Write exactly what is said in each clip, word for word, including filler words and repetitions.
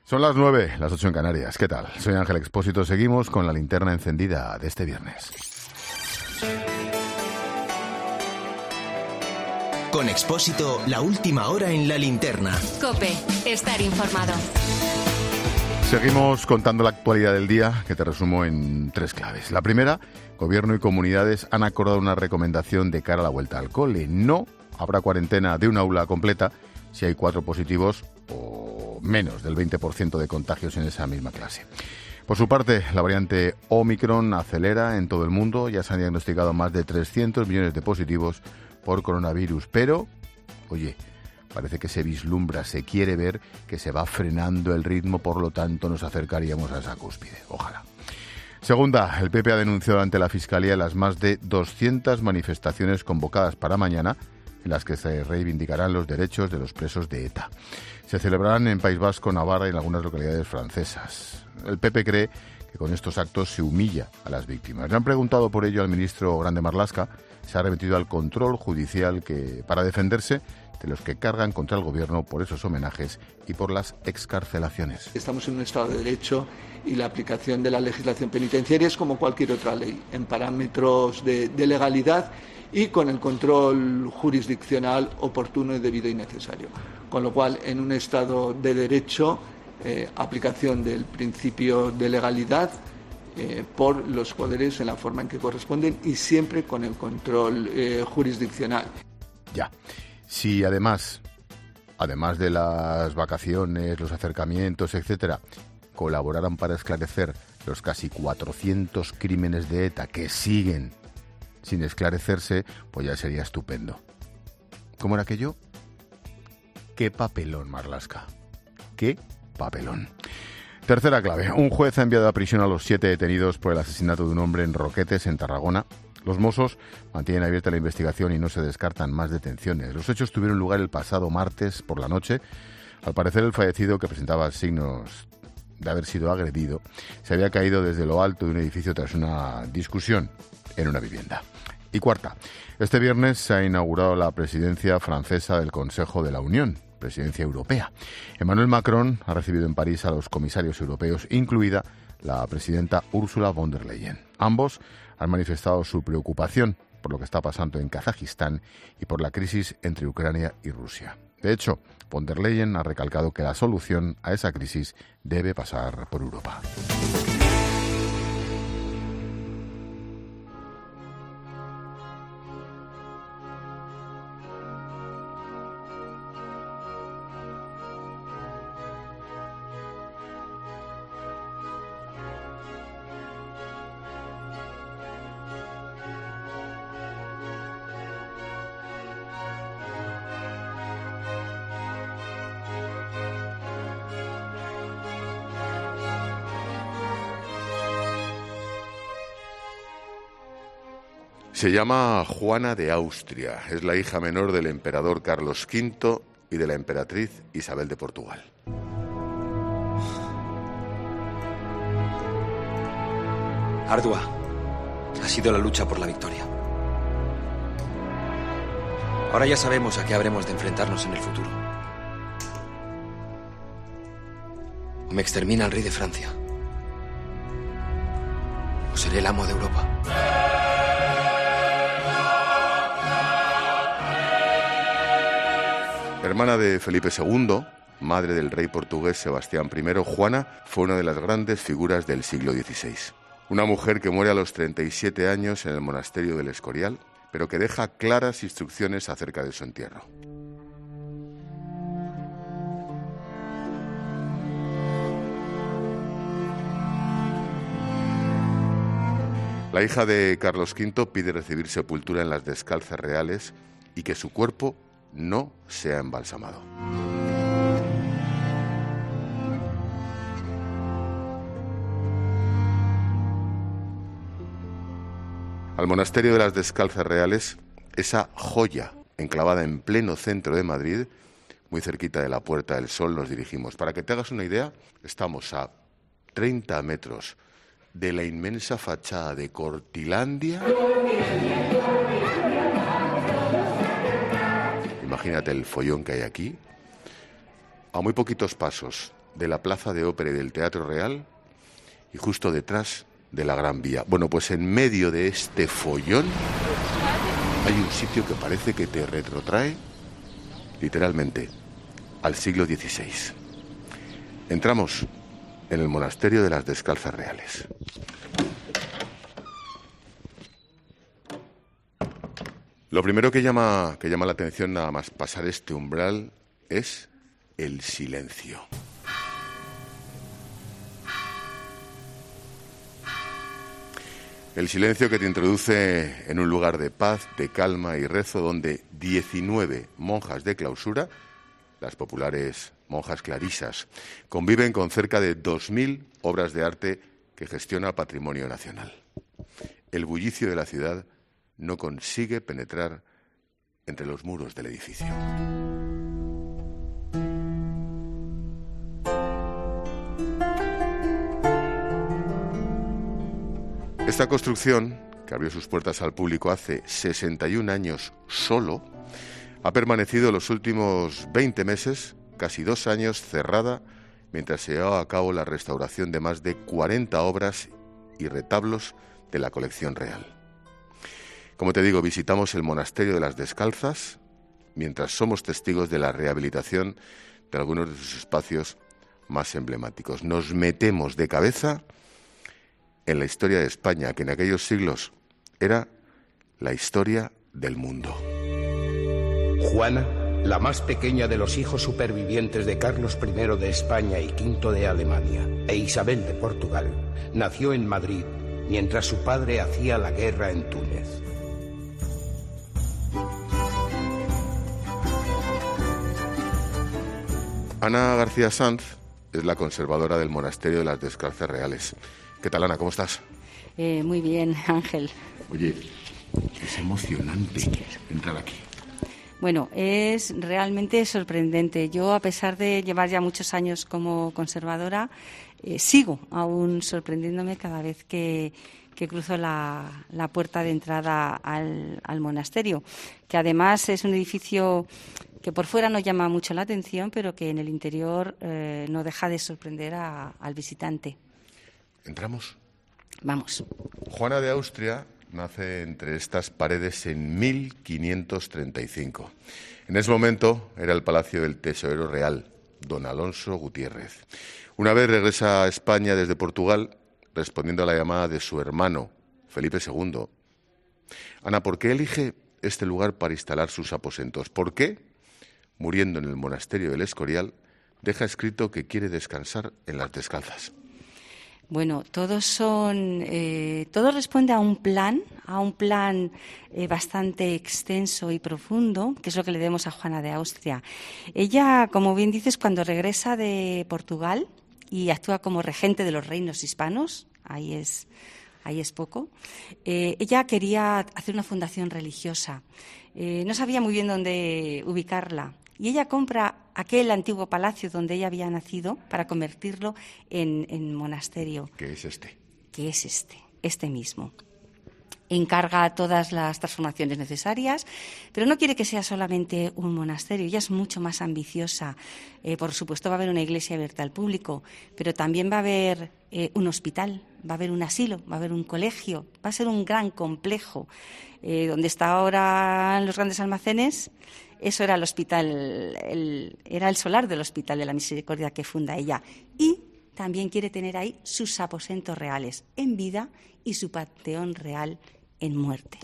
Son las nueve, las ocho en Canarias. ¿Qué tal? Soy Ángel Expósito. Seguimos con la linterna encendida de este viernes. Con Expósito, la última hora en la linterna. COPE, estar informado. Seguimos contando la actualidad del día, que te resumo en tres claves. La primera, Gobierno y comunidades han acordado una recomendación de cara a la vuelta al cole. No habrá cuarentena de un aula completa si hay cuatro positivos o menos del veinte por ciento de contagios en esa misma clase. Por su parte, la variante Omicron acelera en todo el mundo. Ya se han diagnosticado más de trescientos millones de positivos por coronavirus. Pero, oye, parece que se vislumbra, se quiere ver que se va frenando el ritmo, por lo tanto nos acercaríamos a esa cúspide. Ojalá. Segunda, el P P ha denunciado ante la Fiscalía las más de doscientas manifestaciones convocadas para mañana, en las que se reivindicarán los derechos de los presos de ETA. Se celebrarán en País Vasco, Navarra y en algunas localidades francesas. El P P cree que con estos actos se humilla a las víctimas. Le han preguntado por ello al ministro Grande Marlaska. Se ha remitido al control judicial que, para defenderse de los que cargan contra el gobierno por esos homenajes y por las excarcelaciones. Estamos en un Estado de Derecho y la aplicación de la legislación penitenciaria es como cualquier otra ley, en parámetros de, de legalidad y con el control jurisdiccional oportuno, debido y necesario. Con lo cual, en un Estado de Derecho, eh, aplicación del principio de legalidad eh, por los poderes en la forma en que corresponden y siempre con el control eh, jurisdiccional. Ya. Si además, además de las vacaciones, los acercamientos, etcétera, colaboraran para esclarecer los casi cuatrocientos crímenes de ETA que siguen sin esclarecerse, pues ya sería estupendo. ¿Cómo era aquello? ¡Qué papelón, Marlaska! ¡Qué papelón! Tercera clave. Un juez ha enviado a prisión a los siete detenidos por el asesinato de un hombre en Roquetes, en Tarragona. Los Mossos mantienen abierta la investigación y no se descartan más detenciones. Los hechos tuvieron lugar el pasado martes por la noche. Al parecer, el fallecido, que presentaba signos de haber sido agredido, se había caído desde lo alto de un edificio tras una discusión en una vivienda. Y cuarta, este viernes se ha inaugurado la presidencia francesa del Consejo de la Unión, presidencia europea. Emmanuel Macron ha recibido en París a los comisarios europeos, incluida la presidenta Ursula von der Leyen. Ambos han manifestado su preocupación por lo que está pasando en Kazajistán y por la crisis entre Ucrania y Rusia. De hecho, von der Leyen ha recalcado que la solución a esa crisis debe pasar por Europa. Se llama Juana de Austria. Es la hija menor del emperador Carlos quinto y de la emperatriz Isabel de Portugal. Ardua ha sido la lucha por la victoria. Ahora ya sabemos a qué habremos de enfrentarnos en el futuro. O me extermina el rey de Francia, o seré el amo de Europa. Hermana de Felipe segundo, madre del rey portugués Sebastián primero, Juana fue una de las grandes figuras del siglo dieciséis. Una mujer que muere a los treinta y siete años en el monasterio del Escorial, pero que deja claras instrucciones acerca de su entierro. La hija de Carlos quinto pide recibir sepultura en las Descalzas Reales y que su cuerpo no sea embalsamado. Al monasterio de las Descalzas Reales, esa joya enclavada en pleno centro de Madrid, muy cerquita de la Puerta del Sol, nos dirigimos. Para que te hagas una idea, estamos a treinta metros de la inmensa fachada de Cortilandia. Imagínate el follón que hay aquí. A muy poquitos pasos de la Plaza de Ópera y del Teatro Real y justo detrás de la Gran Vía. Bueno, pues en medio de este follón hay un sitio que parece que te retrotrae literalmente al siglo dieciséis. Entramos en el monasterio de las Descalzas Reales. Lo primero que llama, que llama la atención nada más pasar este umbral es el silencio. El silencio que te introduce en un lugar de paz, de calma y rezo donde diecinueve monjas de clausura, las populares monjas clarisas, conviven con cerca de dos mil obras de arte que gestiona Patrimonio Nacional. El bullicio de la ciudad no consigue penetrar entre los muros del edificio. Esta construcción, que abrió sus puertas al público hace sesenta y un años solo, ha permanecido los últimos veinte meses, casi dos años, cerrada, mientras se llevaba a cabo la restauración de más de cuarenta obras y retablos de la colección real. Como te digo, visitamos el Monasterio de las Descalzas, mientras somos testigos de la rehabilitación de algunos de sus espacios más emblemáticos. Nos metemos de cabeza en la historia de España, que en aquellos siglos era la historia del mundo. Juana, la más pequeña de los hijos supervivientes de Carlos primero de España y quinto de Alemania, e Isabel de Portugal, nació en Madrid, mientras su padre hacía la guerra en Túnez. Ana García Sanz es la conservadora del Monasterio de las Descalzas Reales. ¿Qué tal, Ana? ¿Cómo estás? Eh, muy bien, Ángel. Oye, es emocionante entrar aquí. Bueno, es realmente sorprendente. Yo, a pesar de llevar ya muchos años como conservadora, eh, sigo aún sorprendiéndome cada vez que, que cruzo la, la puerta de entrada al, al monasterio, que además es un edificio que por fuera no llama mucho la atención, pero que en el interior eh, no deja de sorprender a, al visitante. ¿Entramos? Vamos. Juana de Austria nace entre estas paredes en mil quinientos treinta y cinco. En ese momento era el palacio del tesorero real, don Alonso Gutiérrez. Una vez regresa a España desde Portugal, respondiendo a la llamada de su hermano, Felipe segundo. Ana, ¿por qué elige este lugar para instalar sus aposentos? ¿Por qué, muriendo en el monasterio del Escorial, deja escrito que quiere descansar en las Descalzas? Bueno, todos son, eh, todo responde a un plan, a un plan eh, bastante extenso y profundo, que es lo que le debemos a Juana de Austria. Ella, como bien dices, cuando regresa de Portugal y actúa como regente de los reinos hispanos, ahí es, ahí es poco, eh, ella quería hacer una fundación religiosa. Eh, no sabía muy bien dónde ubicarla. Y ella compra aquel antiguo palacio donde ella había nacido para convertirlo en, en monasterio. ¿Qué es este? Que es este, este mismo. Encarga todas las transformaciones necesarias, pero no quiere que sea solamente un monasterio. Ella es mucho más ambiciosa. Eh, por supuesto, va a haber una iglesia abierta al público, pero también va a haber eh, un hospital, va a haber un asilo, va a haber un colegio, va a ser un gran complejo. Eh, donde está ahora los grandes almacenes, eso era el hospital, el, era el solar del Hospital de la Misericordia que funda ella. Y también quiere tener ahí sus aposentos reales en vida y su panteón real en muerte.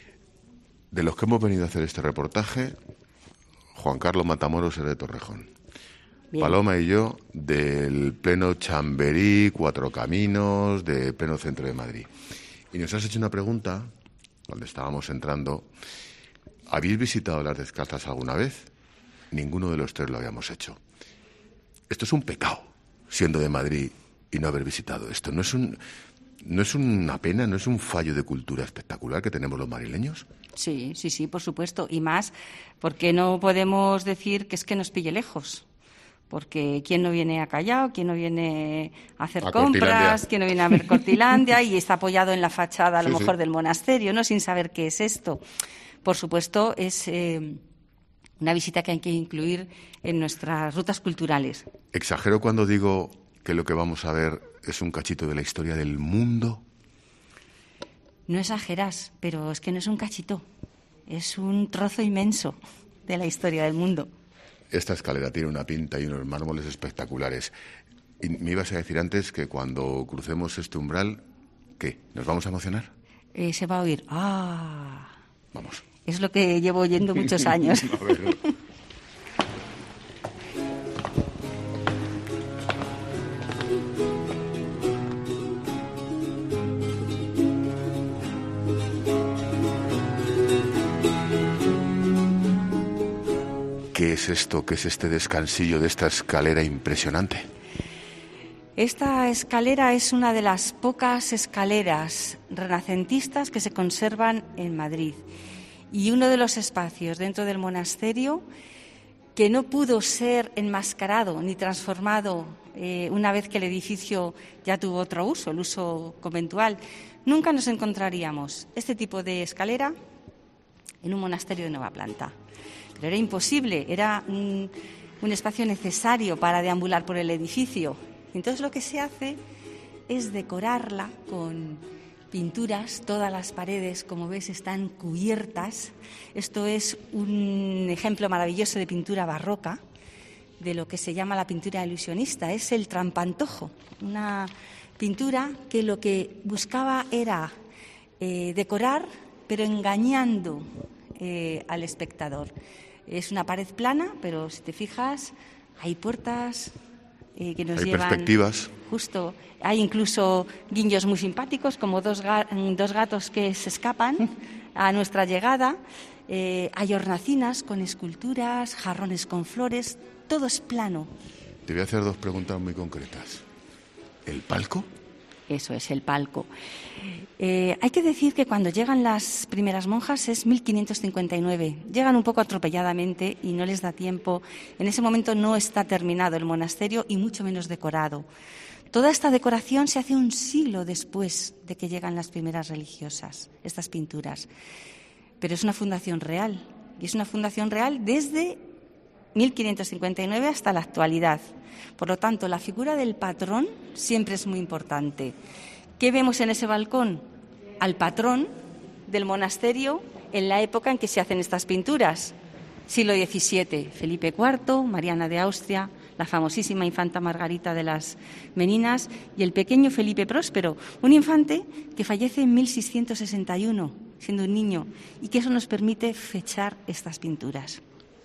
De los que hemos venido a hacer este reportaje, Juan Carlos Matamoros es de Torrejón. Bien. Paloma y yo del pleno Chamberí, Cuatro Caminos, de pleno centro de Madrid. Y nos has hecho una pregunta cuando estábamos entrando. ¿Habéis visitado las Descalzas alguna vez? Ninguno de los tres lo habíamos hecho. Esto es un pecado, siendo de Madrid y no haber visitado esto. ¿No es un, no es una pena, no es un fallo de cultura espectacular que tenemos los madrileños? Sí, sí, sí, por supuesto. Y más porque no podemos decir que es que nos pille lejos. Porque ¿quién no viene a Callao? ¿Quién no viene a hacer a compras? ¿Quién no viene a ver Cortilandia? Y está apoyado en la fachada, a lo sí, mejor, sí. del monasterio, ¿no? Sin saber qué es esto. Por supuesto, es eh, una visita que hay que incluir en nuestras rutas culturales. ¿Exagero cuando digo que lo que vamos a ver es un cachito de la historia del mundo? No exageras, pero es que no es un cachito, es un trozo inmenso de la historia del mundo. Esta escalera tiene una pinta y unos mármoles espectaculares. Y me ibas a decir antes que cuando crucemos este umbral, ¿qué? ¿Nos vamos a emocionar? Eh, se va a oír. ¡Ah! Vamos. Es lo que llevo oyendo muchos años. A ver. ¿Qué es esto? ¿Qué es este descansillo de esta escalera impresionante? Esta escalera es una de las pocas escaleras renacentistas que se conservan en Madrid y uno de los espacios dentro del monasterio que no pudo ser enmascarado ni transformado eh, una vez que el edificio ya tuvo otro uso, el uso conventual. Nunca nos encontraríamos este tipo de escalera en un monasterio de nueva planta. Pero era imposible, era un, un espacio necesario para deambular por el edificio. Entonces lo que se hace es decorarla con pinturas, todas las paredes, como ves, están cubiertas. Esto es un ejemplo maravilloso de pintura barroca, de lo que se llama la pintura ilusionista. Es el trampantojo, una pintura que lo que buscaba era eh, decorar, pero engañando eh, al espectador. Es una pared plana, pero si te fijas, hay puertas eh, que nos hay llevan... Hay perspectivas. Justo. Hay incluso guiños muy simpáticos, como dos, ga- dos gatos que se escapan a nuestra llegada. Eh, hay hornacinas con esculturas, jarrones con flores, todo es plano. Te voy a hacer dos preguntas muy concretas. ¿El palco? Eso es, el palco. Eh, hay que decir que cuando llegan las primeras monjas es mil quinientos cincuenta y nueve. Llegan un poco atropelladamente y no les da tiempo. En ese momento no está terminado el monasterio y mucho menos decorado. Toda esta decoración se hace un siglo después de que llegan las primeras religiosas, estas pinturas. Pero es una fundación real, y es una fundación real desde mil quinientos cincuenta y nueve hasta la actualidad. Por lo tanto, la figura del patrón siempre es muy importante. ¿Qué vemos en ese balcón? Al patrón del monasterio en la época en que se hacen estas pinturas. Siglo diecisiete, Felipe cuarto, Mariana de Austria, la famosísima infanta Margarita de las Meninas y el pequeño Felipe Próspero, un infante que fallece en mil seiscientos sesenta y uno, siendo un niño, y que eso nos permite fechar estas pinturas.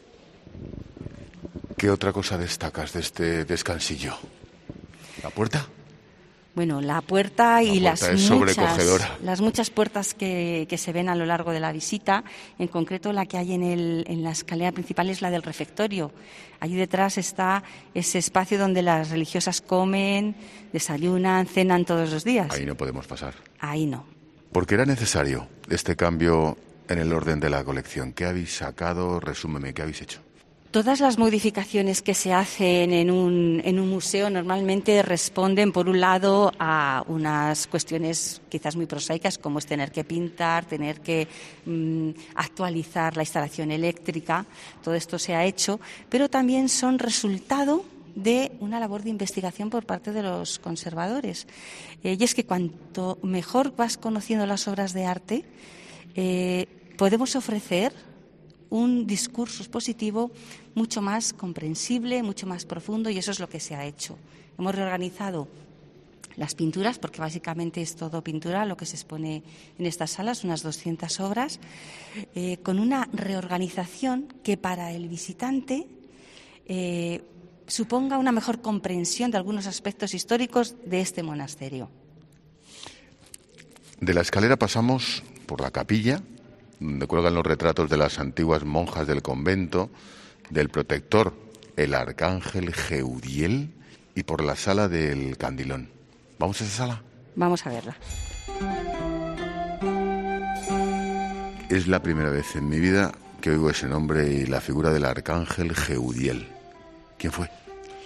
¿Qué otra cosa destacas de este descansillo? ¿La puerta? Bueno, la puerta y la puerta las, es muchas, sobrecogedora. las muchas puertas que, que se ven a lo largo de la visita, en concreto la que hay en, el, en la escalera principal es la del refectorio. Allí detrás está ese espacio donde las religiosas comen, desayunan, cenan todos los días. Ahí no podemos pasar. Ahí no. ¿Por qué era necesario este cambio en el orden de la colección? ¿Qué habéis sacado? Resúmeme, ¿qué habéis hecho? Todas las modificaciones que se hacen en un, en un museo normalmente responden, por un lado, a unas cuestiones quizás muy prosaicas, como es tener que pintar, tener que mm, actualizar la instalación eléctrica. Todo esto se ha hecho, pero también son resultado de una labor de investigación por parte de los conservadores. Eh, y es que cuanto mejor vas conociendo las obras de arte, eh, podemos ofrecer un discurso expositivo mucho más comprensible, mucho más profundo, y eso es lo que se ha hecho. Hemos reorganizado las pinturas, porque básicamente es todo pintura lo que se expone en estas salas, unas doscientas obras, eh, con una reorganización que para el visitante eh, suponga una mejor comprensión de algunos aspectos históricos de este monasterio. De la escalera pasamos por la capilla, donde cuelgan los retratos de las antiguas monjas del convento, del protector, el arcángel Geudiel, y por la sala del Candilón. ¿Vamos a esa sala? Vamos a verla. Es la primera vez en mi vida que oigo ese nombre y la figura del arcángel Geudiel. ¿Quién fue?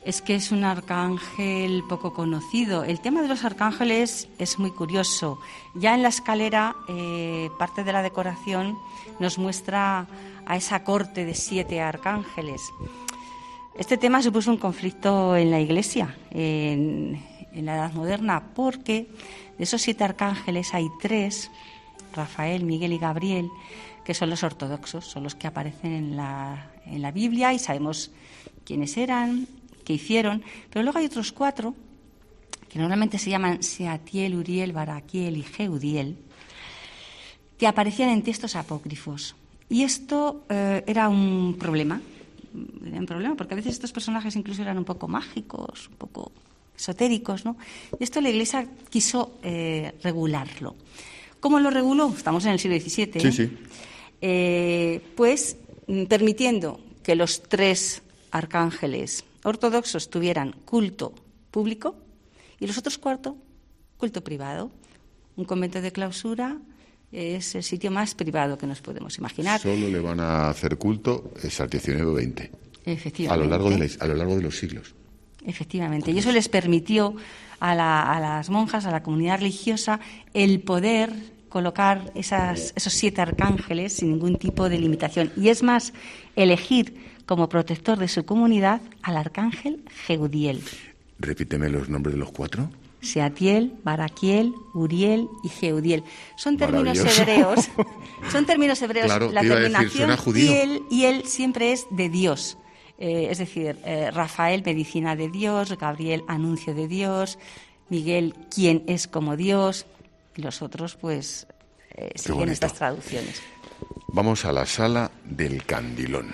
es que es un arcángel poco conocido. El tema de los arcángeles es muy curioso. Ya en la escalera, eh, parte de la decoración nos muestra a esa corte de siete arcángeles. Este tema supuso un conflicto en la Iglesia, en, en la Edad Moderna, porque de esos siete arcángeles hay tres, Rafael, Miguel y Gabriel, que son los ortodoxos, son los que aparecen en la, en la Biblia y sabemos quiénes eran, qué hicieron, pero luego hay otros cuatro que normalmente se llaman Seatiel, Uriel, Baraquiel y Jeudiel, que aparecían en textos apócrifos. Y esto eh, era un problema, era un problema, porque a veces estos personajes incluso eran un poco mágicos, un poco esotéricos, ¿no? Y esto la Iglesia quiso eh, regularlo. ¿Cómo lo reguló? Estamos en el siglo diecisiete. Sí, ¿eh? sí. Eh, pues permitiendo que los tres arcángeles ortodoxos tuvieran culto público y los otros cuatro culto privado. Un convento de clausura es el sitio más privado que nos podemos imaginar. Solo le van a hacer culto al diecinueve veinte. Efectivamente. A lo largo de, la, a lo largo de los siglos. Efectivamente. Y eso les permitió a, la, a las monjas, a la comunidad religiosa, el poder colocar esas, esos siete arcángeles sin ningún tipo de limitación. Y es más, elegir como protector de su comunidad al arcángel Jeudiel. Repíteme los nombres de los cuatro. Seatiel, Baraquiel, Uriel y Jeudiel. Son términos hebreos. Son términos hebreos. Claro, la te iba a decir, terminación suena judío. y él, y él siempre es de Dios. Eh, es decir, eh, Rafael, medicina de Dios, Gabriel, anuncio de Dios, Miguel, quien es como Dios, y los otros, pues, eh, siguen estas traducciones. Vamos a la sala del Candilón.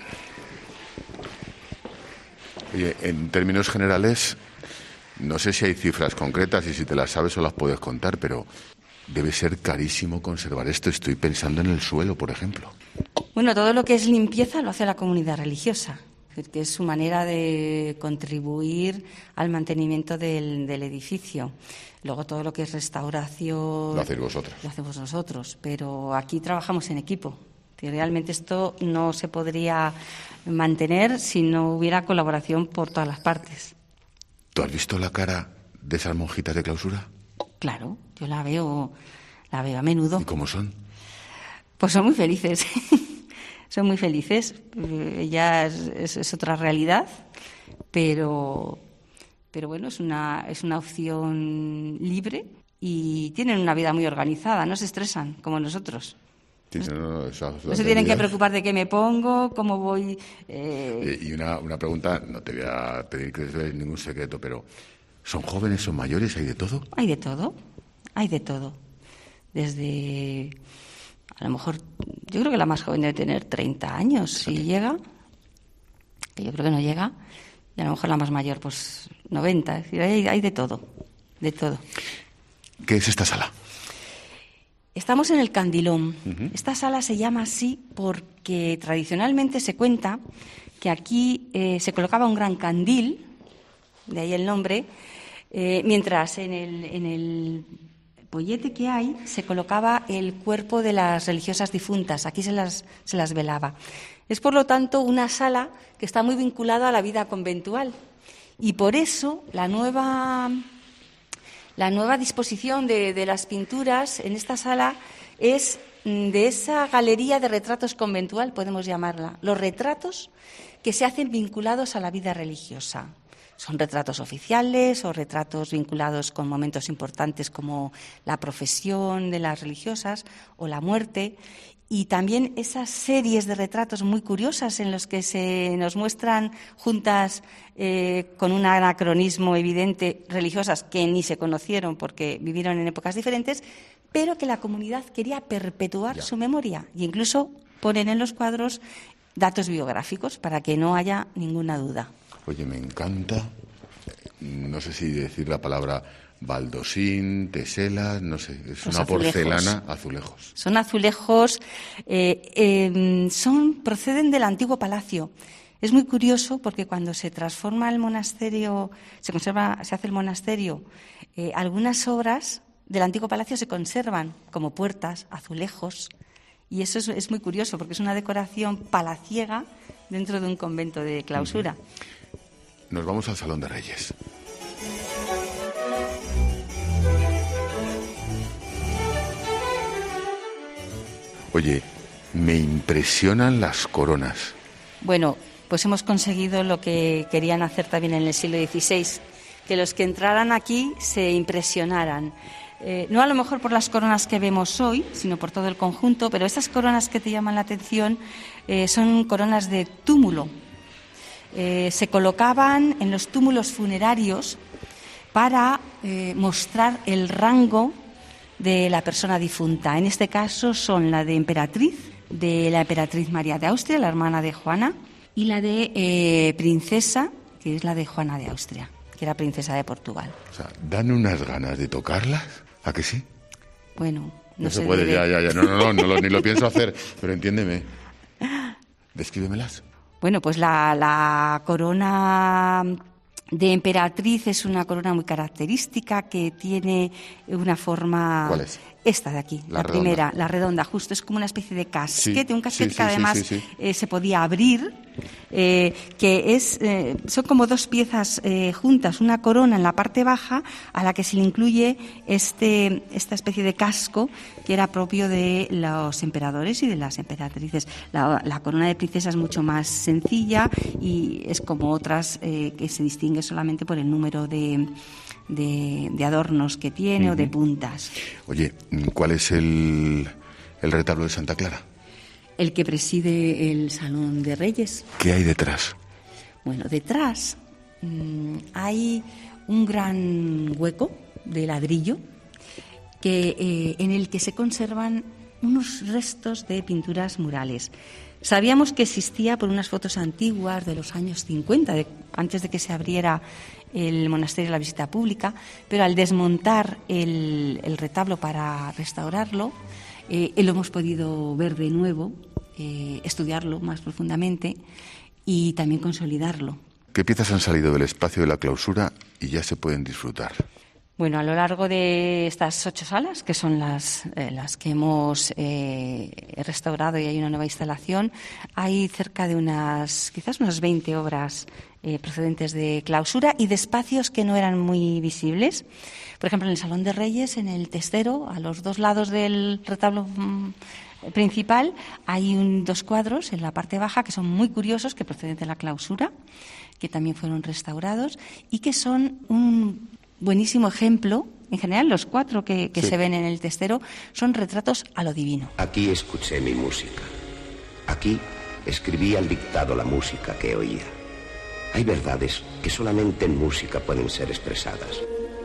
Oye, en términos generales, no sé si hay cifras concretas y si te las sabes o las puedes contar, pero debe ser carísimo conservar esto. Estoy pensando en el suelo, por ejemplo. Bueno, todo lo que es limpieza lo hace la comunidad religiosa, que es su manera de contribuir al mantenimiento del, del edificio. Luego todo lo que es restauración... Lo hacéis vosotros. Lo hacemos nosotros, pero aquí trabajamos en equipo. Y realmente esto no se podría mantener si no hubiera colaboración por todas las partes. ¿Tú has visto la cara de esas monjitas de clausura? Claro, yo la veo, la veo a menudo. ¿Y cómo son? Pues son muy felices. Son muy felices. Ya es, es, es otra realidad, pero, pero bueno, es una, es una opción libre y tienen una vida muy organizada, no se estresan como nosotros. Sí, no, no, esa, esa no se tienen que preocupar de qué me pongo, cómo voy... Eh... Y una, una pregunta, no te voy a pedir que des ningún secreto, pero ¿son jóvenes, son mayores, hay de todo? Hay de todo, hay de todo. Desde, a lo mejor, yo creo que la más joven debe tener treinta años, si sí. llega, que yo creo que no llega, y a lo mejor la más mayor, pues noventa, es decir, hay, hay de todo, de todo. ¿Qué es esta sala? Estamos en el Candilón. Uh-huh. Esta sala se llama así porque tradicionalmente se cuenta que aquí eh, se colocaba un gran candil, de ahí el nombre, eh, mientras en el, en el pollete que hay se colocaba el cuerpo de las religiosas difuntas. Aquí se las, se las velaba. Es, por lo tanto, una sala que está muy vinculada a la vida conventual. Y por eso la nueva... La nueva disposición de, de las pinturas en esta sala es de esa galería de retratos conventual, podemos llamarla, los retratos que se hacen vinculados a la vida religiosa. Son retratos oficiales o retratos vinculados con momentos importantes como la profesión de las religiosas o la muerte. Y también esas series de retratos muy curiosas en los que se nos muestran juntas eh, con un anacronismo evidente religiosas que ni se conocieron porque vivieron en épocas diferentes, pero que la comunidad quería perpetuar ya. su memoria. Y incluso ponen en los cuadros datos biográficos para que no haya ninguna duda. Oye, me encanta, no sé si decir la palabra... baldosín, teselas, no sé, es Los una azulejos. porcelana, azulejos. Son azulejos, eh, eh, son, proceden del antiguo palacio. Es muy curioso porque cuando se transforma el monasterio, se conserva, se hace el monasterio, eh, algunas obras del antiguo palacio se conservan, como puertas, azulejos, y eso es, es muy curioso porque es una decoración palaciega dentro de un convento de clausura. Uh-huh. nos vamos al Salón de Reyes. Oye, me impresionan las coronas. Bueno, pues hemos conseguido lo que querían hacer también en el siglo dieciséis, que los que entraran aquí se impresionaran. Eh, no a lo mejor por las coronas que vemos hoy, sino por todo el conjunto, pero estas coronas que te llaman la atención eh, son coronas de túmulo. Eh, se colocaban en los túmulos funerarios para eh, mostrar el rango de la persona difunta. En este caso son la de emperatriz, de la emperatriz María de Austria, la hermana de Juana, y la de eh, princesa, que es la de Juana de Austria, que era princesa de Portugal. O sea, dan unas ganas de tocarlas, ¿a que sí? Bueno, no, no se, se puede, debe... ya, ya, ya, no, no, no, no lo, ni lo pienso hacer, pero entiéndeme. Descríbemelas. Bueno, pues la, la corona de emperatriz es una corona muy característica que tiene una forma... ¿Cuál es? Esta de aquí, la, la redonda. primera, la redonda, justo, es como una especie de casquete, sí, un casquete sí, que sí, además sí, sí, sí. Eh, se podía abrir, eh, que es eh, son como dos piezas eh, juntas, una corona en la parte baja a la que se le incluye este esta especie de casco que era propio de los emperadores y de las emperatrices. La, la corona de princesa es mucho más sencilla y es como otras eh, que se distingue solamente por el número de De, de adornos que tiene uh-huh. o de puntas. Oye, ¿cuál es el, el retablo de Santa Clara? El que preside el Salón de Reyes. ¿Qué hay detrás? Bueno, detrás mmm, hay un gran hueco de ladrillo que, eh, en el que se conservan unos restos de pinturas murales. Sabíamos que existía por unas fotos antiguas de los años cincuenta, de, antes de que se abriera el monasterio a la visita pública, pero al desmontar el, el retablo para restaurarlo, eh, lo hemos podido ver de nuevo, eh, estudiarlo más profundamente y también consolidarlo. ¿Qué piezas han salido del espacio de la clausura y ya se pueden disfrutar? Bueno, a lo largo de estas ocho salas, que son las, eh, las que hemos eh, restaurado y hay una nueva instalación, hay cerca de unas, quizás unas veinte obras eh, procedentes de clausura y de espacios que no eran muy visibles. Por ejemplo, en el Salón de Reyes, en el testero, a los dos lados del retablo mmm, principal, hay un, dos cuadros en la parte baja que son muy curiosos, que proceden de la clausura, que también fueron restaurados y que son un buenísimo ejemplo. En general, los cuatro que, que sí. se ven en el testero son retratos a lo divino. Aquí escuché mi música. Aquí escribí al dictado la música que oía. Hay verdades que solamente en música pueden ser expresadas.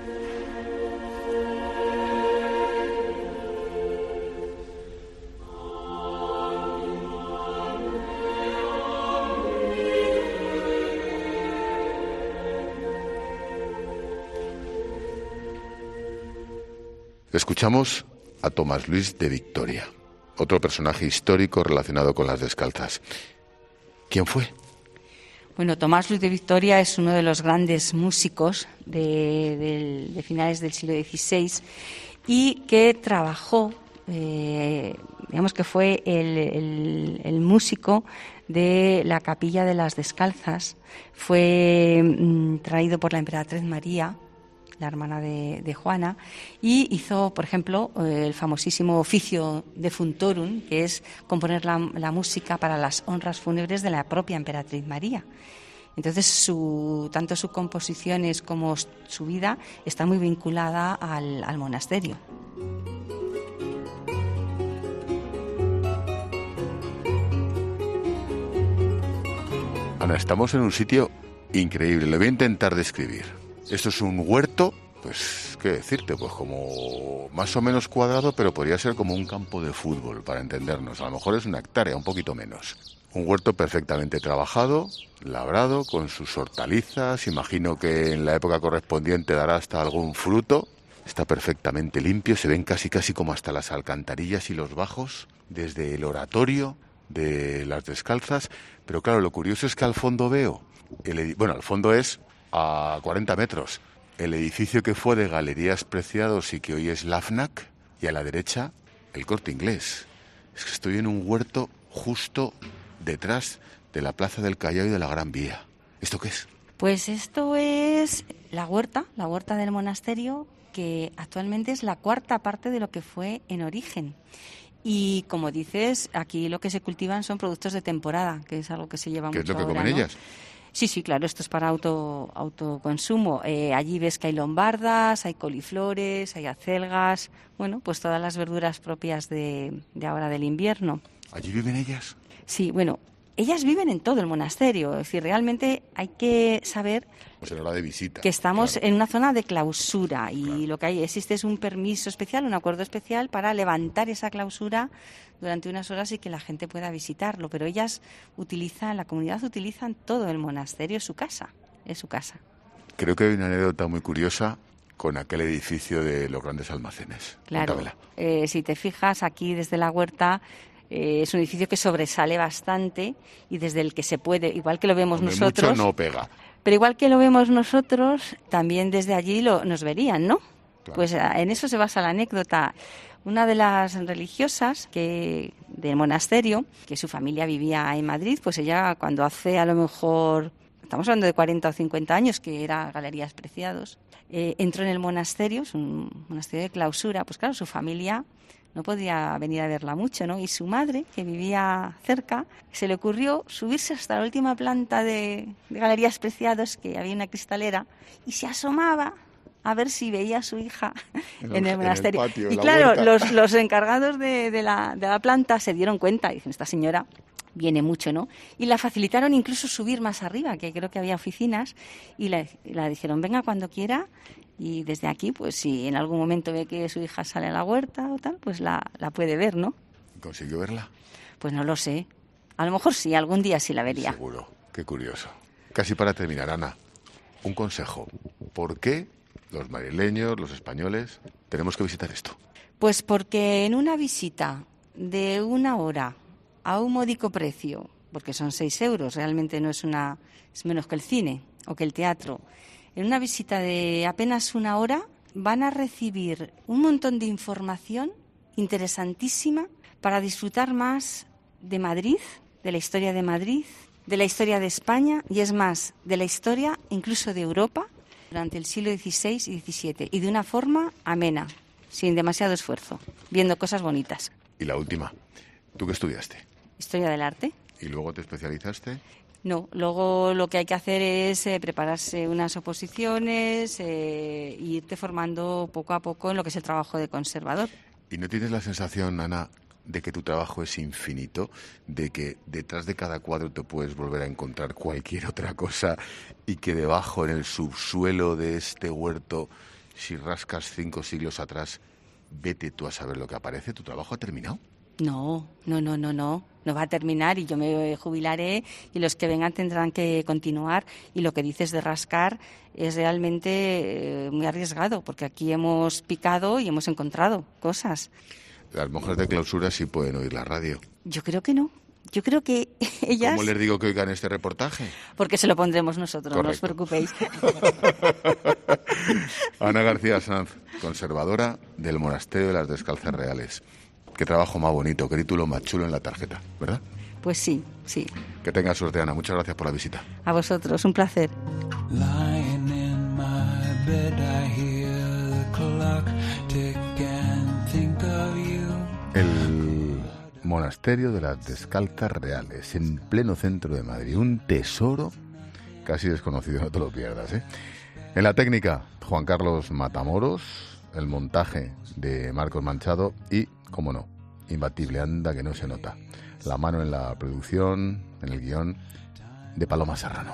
Escuchamos a Tomás Luis de Victoria, otro personaje histórico relacionado con las descalzas. ¿Quién fue? Bueno, Tomás Luis de Victoria es uno de los grandes músicos de, de, de finales del siglo dieciséis y que trabajó, eh, digamos que fue el, el, el músico de la Capilla de las Descalzas. Fue mm, traído por la emperatriz María, la hermana de, de Juana, y hizo, por ejemplo, el famosísimo oficio de Funtorum, que es componer la, la música para las honras fúnebres de la propia emperatriz María. Entonces, su, tanto sus composiciones como su vida está muy vinculada al, al monasterio. Ana, estamos en un sitio increíble. Lo voy a intentar describir. Esto es un huerto, pues, ¿qué decirte? Pues como más o menos cuadrado, pero podría ser como un campo de fútbol, para entendernos. A lo mejor es una hectárea, un poquito menos. Un huerto perfectamente trabajado, labrado, con sus hortalizas. Imagino que en la época correspondiente dará hasta algún fruto. Está perfectamente limpio, se ven casi casi como hasta las alcantarillas y los bajos, desde el oratorio de las Descalzas. Pero claro, lo curioso es que al fondo veo, el, bueno, al fondo es a cuarenta metros, el edificio que fue de Galerías Preciados y que hoy es la FNAC, y a la derecha el Corte Inglés. Es que estoy en un huerto justo detrás de la Plaza del Callao y de la Gran Vía. ¿Esto qué es? Pues esto es la huerta, la huerta del monasterio, que actualmente es la cuarta parte de lo que fue en origen. Y como dices, aquí lo que se cultivan son productos de temporada, que es algo que se lleva mucho ahora, ¿no? ¿Qué es lo que comen ellas? Sí, sí, claro, esto es para auto autoconsumo. Eh, allí ves que hay lombardas, hay coliflores, hay acelgas, bueno, pues todas las verduras propias de, de ahora del invierno. ¿Allí viven ellas? Sí, bueno, ellas viven en todo el monasterio, es decir, realmente hay que saber pues en hora de visita, que estamos claro. en una zona de clausura y claro. lo que hay existe es un permiso especial, un acuerdo especial para levantar esa clausura durante unas horas y que la gente pueda visitarlo, pero ellas utilizan, la comunidad utilizan todo el monasterio, es su casa, es su casa. Creo que hay una anécdota muy curiosa con aquel edificio de los grandes almacenes. Claro, eh, si te fijas aquí desde la huerta, Eh, es un edificio que sobresale bastante y desde el que se puede, igual que lo vemos Donde nosotros, mucho no pega. Pero igual que lo vemos nosotros, también desde allí lo, nos verían, ¿no? Claro. Pues en eso se basa la anécdota. Una de las religiosas que del monasterio, que su familia vivía en Madrid, pues ella cuando hace a lo mejor, estamos hablando de cuarenta o cincuenta años, que era Galerías Preciados, eh, entró en el monasterio, es un monasterio de clausura, pues claro, su familia no podía venir a verla mucho, ¿no? Y su madre, que vivía cerca, se le ocurrió subirse hasta la última planta de, de Galerías Preciados, que había una cristalera, y se asomaba a ver si veía a su hija en, en el monasterio. En el patio, y claro, los, los encargados de, de, la, de la planta se dieron cuenta y dijeron, esta señora viene mucho, ¿no? Y la facilitaron incluso subir más arriba, que creo que había oficinas, y la, la dijeron, venga cuando quiera. Y desde aquí, pues si en algún momento ve que su hija sale a la huerta o tal, pues la, la puede ver, ¿no? ¿Consiguió verla? Pues no lo sé. A lo mejor sí, algún día sí la vería. Seguro, qué curioso. Casi para terminar, Ana, un consejo. ¿Por qué los madrileños, los españoles, tenemos que visitar esto? Pues porque en una visita de una hora a un módico precio, porque son seis euros, realmente no es una, es menos que el cine o que el teatro. En una visita de apenas una hora van a recibir un montón de información interesantísima para disfrutar más de Madrid, de la historia de Madrid, de la historia de España y es más, de la historia incluso de Europa durante el siglo dieciséis y diecisiete y de una forma amena, sin demasiado esfuerzo, viendo cosas bonitas. Y la última, ¿tú qué estudiaste? Historia del arte. ¿Y luego te especializaste? No, luego lo que hay que hacer es eh, prepararse unas oposiciones e irte formando poco a poco en lo que es el trabajo de conservador. ¿Y no tienes la sensación, Ana, de que tu trabajo es infinito, de que detrás de cada cuadro te puedes volver a encontrar cualquier otra cosa y que debajo, en el subsuelo de este huerto, si rascas cinco siglos atrás, vete tú a saber lo que aparece? ¿Tu trabajo ha terminado? No, no, no, no, no. No va a terminar y yo me jubilaré y los que vengan tendrán que continuar. Y lo que dices de rascar es realmente eh, muy arriesgado, porque aquí hemos picado y hemos encontrado cosas. Las monjas de clausura sí pueden oír la radio. Yo creo que no. Yo creo que ellas... ¿Cómo les digo que oigan este reportaje? Porque se lo pondremos nosotros, Correcto. No os preocupéis. Ana García Sanz, conservadora del Monasterio de las Descalzas Reales. Qué trabajo más bonito, qué título más chulo en la tarjeta, ¿verdad? Pues sí, sí. Que tengas suerte, Ana. Muchas gracias por la visita. A vosotros, un placer. El Monasterio de las Descalzas Reales, en pleno centro de Madrid. Un tesoro casi desconocido, no te lo pierdas, ¿eh? En la técnica, Juan Carlos Matamoros. El montaje de Marcos Manchado y, como no, imbatible, anda que no se nota, la mano en la producción, en el guión, de Paloma Serrano.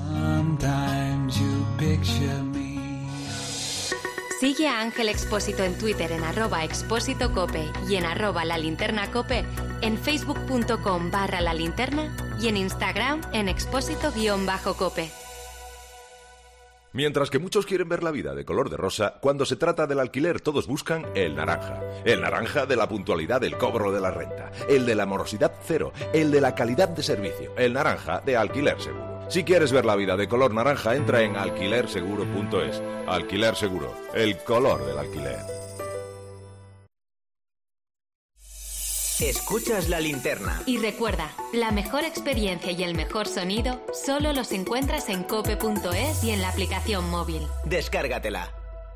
Sigue a Ángel Expósito en Twitter en arroba expósito cope y en arroba la linterna cope, en facebook.com barra la linterna y en Instagram en expósito guión bajo cope. Mientras que muchos quieren ver la vida de color de rosa, cuando se trata del alquiler todos buscan el naranja. El naranja de la puntualidad del cobro de la renta, el de la morosidad cero, el de la calidad de servicio, el naranja de Alquiler Seguro. Si quieres ver la vida de color naranja, entra en alquiler seguro punto es. Alquiler Seguro, el color del alquiler. Escuchas La Linterna. Y recuerda, la mejor experiencia y el mejor sonido solo los encuentras en cope punto es y en la aplicación móvil. Descárgatela.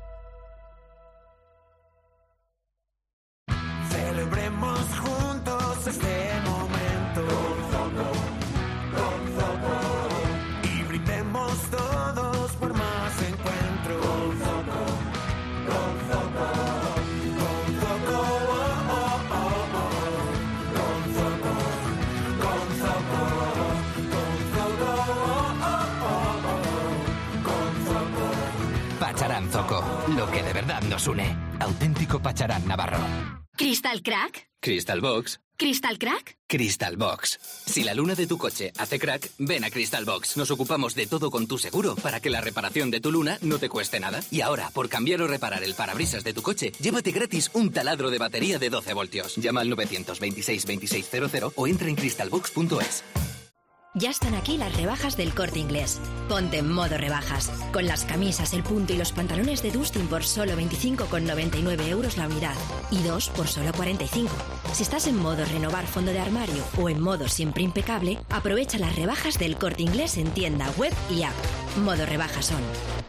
Celebremos juntos este momento con Zoco, con Zoco, y brindemos todos por más encuentro con Zoco, con Zoco, con Zoco, oh, oh, oh, oh. Con Zoco, con Zoco, con Zoco, oh, oh, oh, oh. Con Zoco. Pacharán Zoco, lo que de verdad nos une. Auténtico Pacharán navarro. ¿Crystal Crack? Crystal Box. ¿Crystal Crack? Crystal Box. Si la luna de tu coche hace crack, ven a Crystal Box. Nos ocupamos de todo con tu seguro para que la reparación de tu luna no te cueste nada. Y ahora, por cambiar o reparar el parabrisas de tu coche, llévate gratis un taladro de batería de doce voltios. Llama al nueve dos seis, veintiséis cero cero o entra en crystal box punto es. Ya están aquí las rebajas del Corte Inglés. Ponte en modo rebajas. Con las camisas, el punto y los pantalones de Dustin por solo veinticinco con noventa y nueve euros la unidad. Y dos por solo cuarenta y cinco. Si estás en modo renovar fondo de armario o en modo siempre impecable, aprovecha las rebajas del Corte Inglés en tienda, web y app. Modo rebajas on.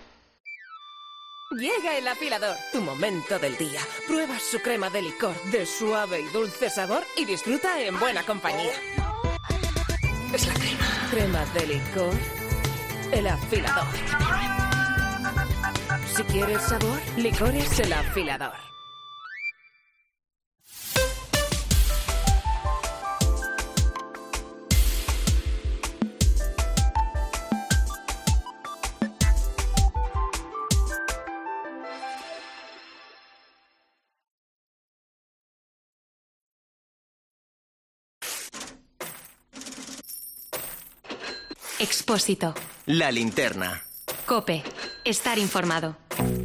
Llega el afilador, tu momento del día. Prueba su crema de licor de suave y dulce sabor y disfruta en buena compañía. Es la crema. Crema de licor. El afilador. Si quieres sabor, licor es el afilador. Expósito. La Linterna. Cope. Estar informado.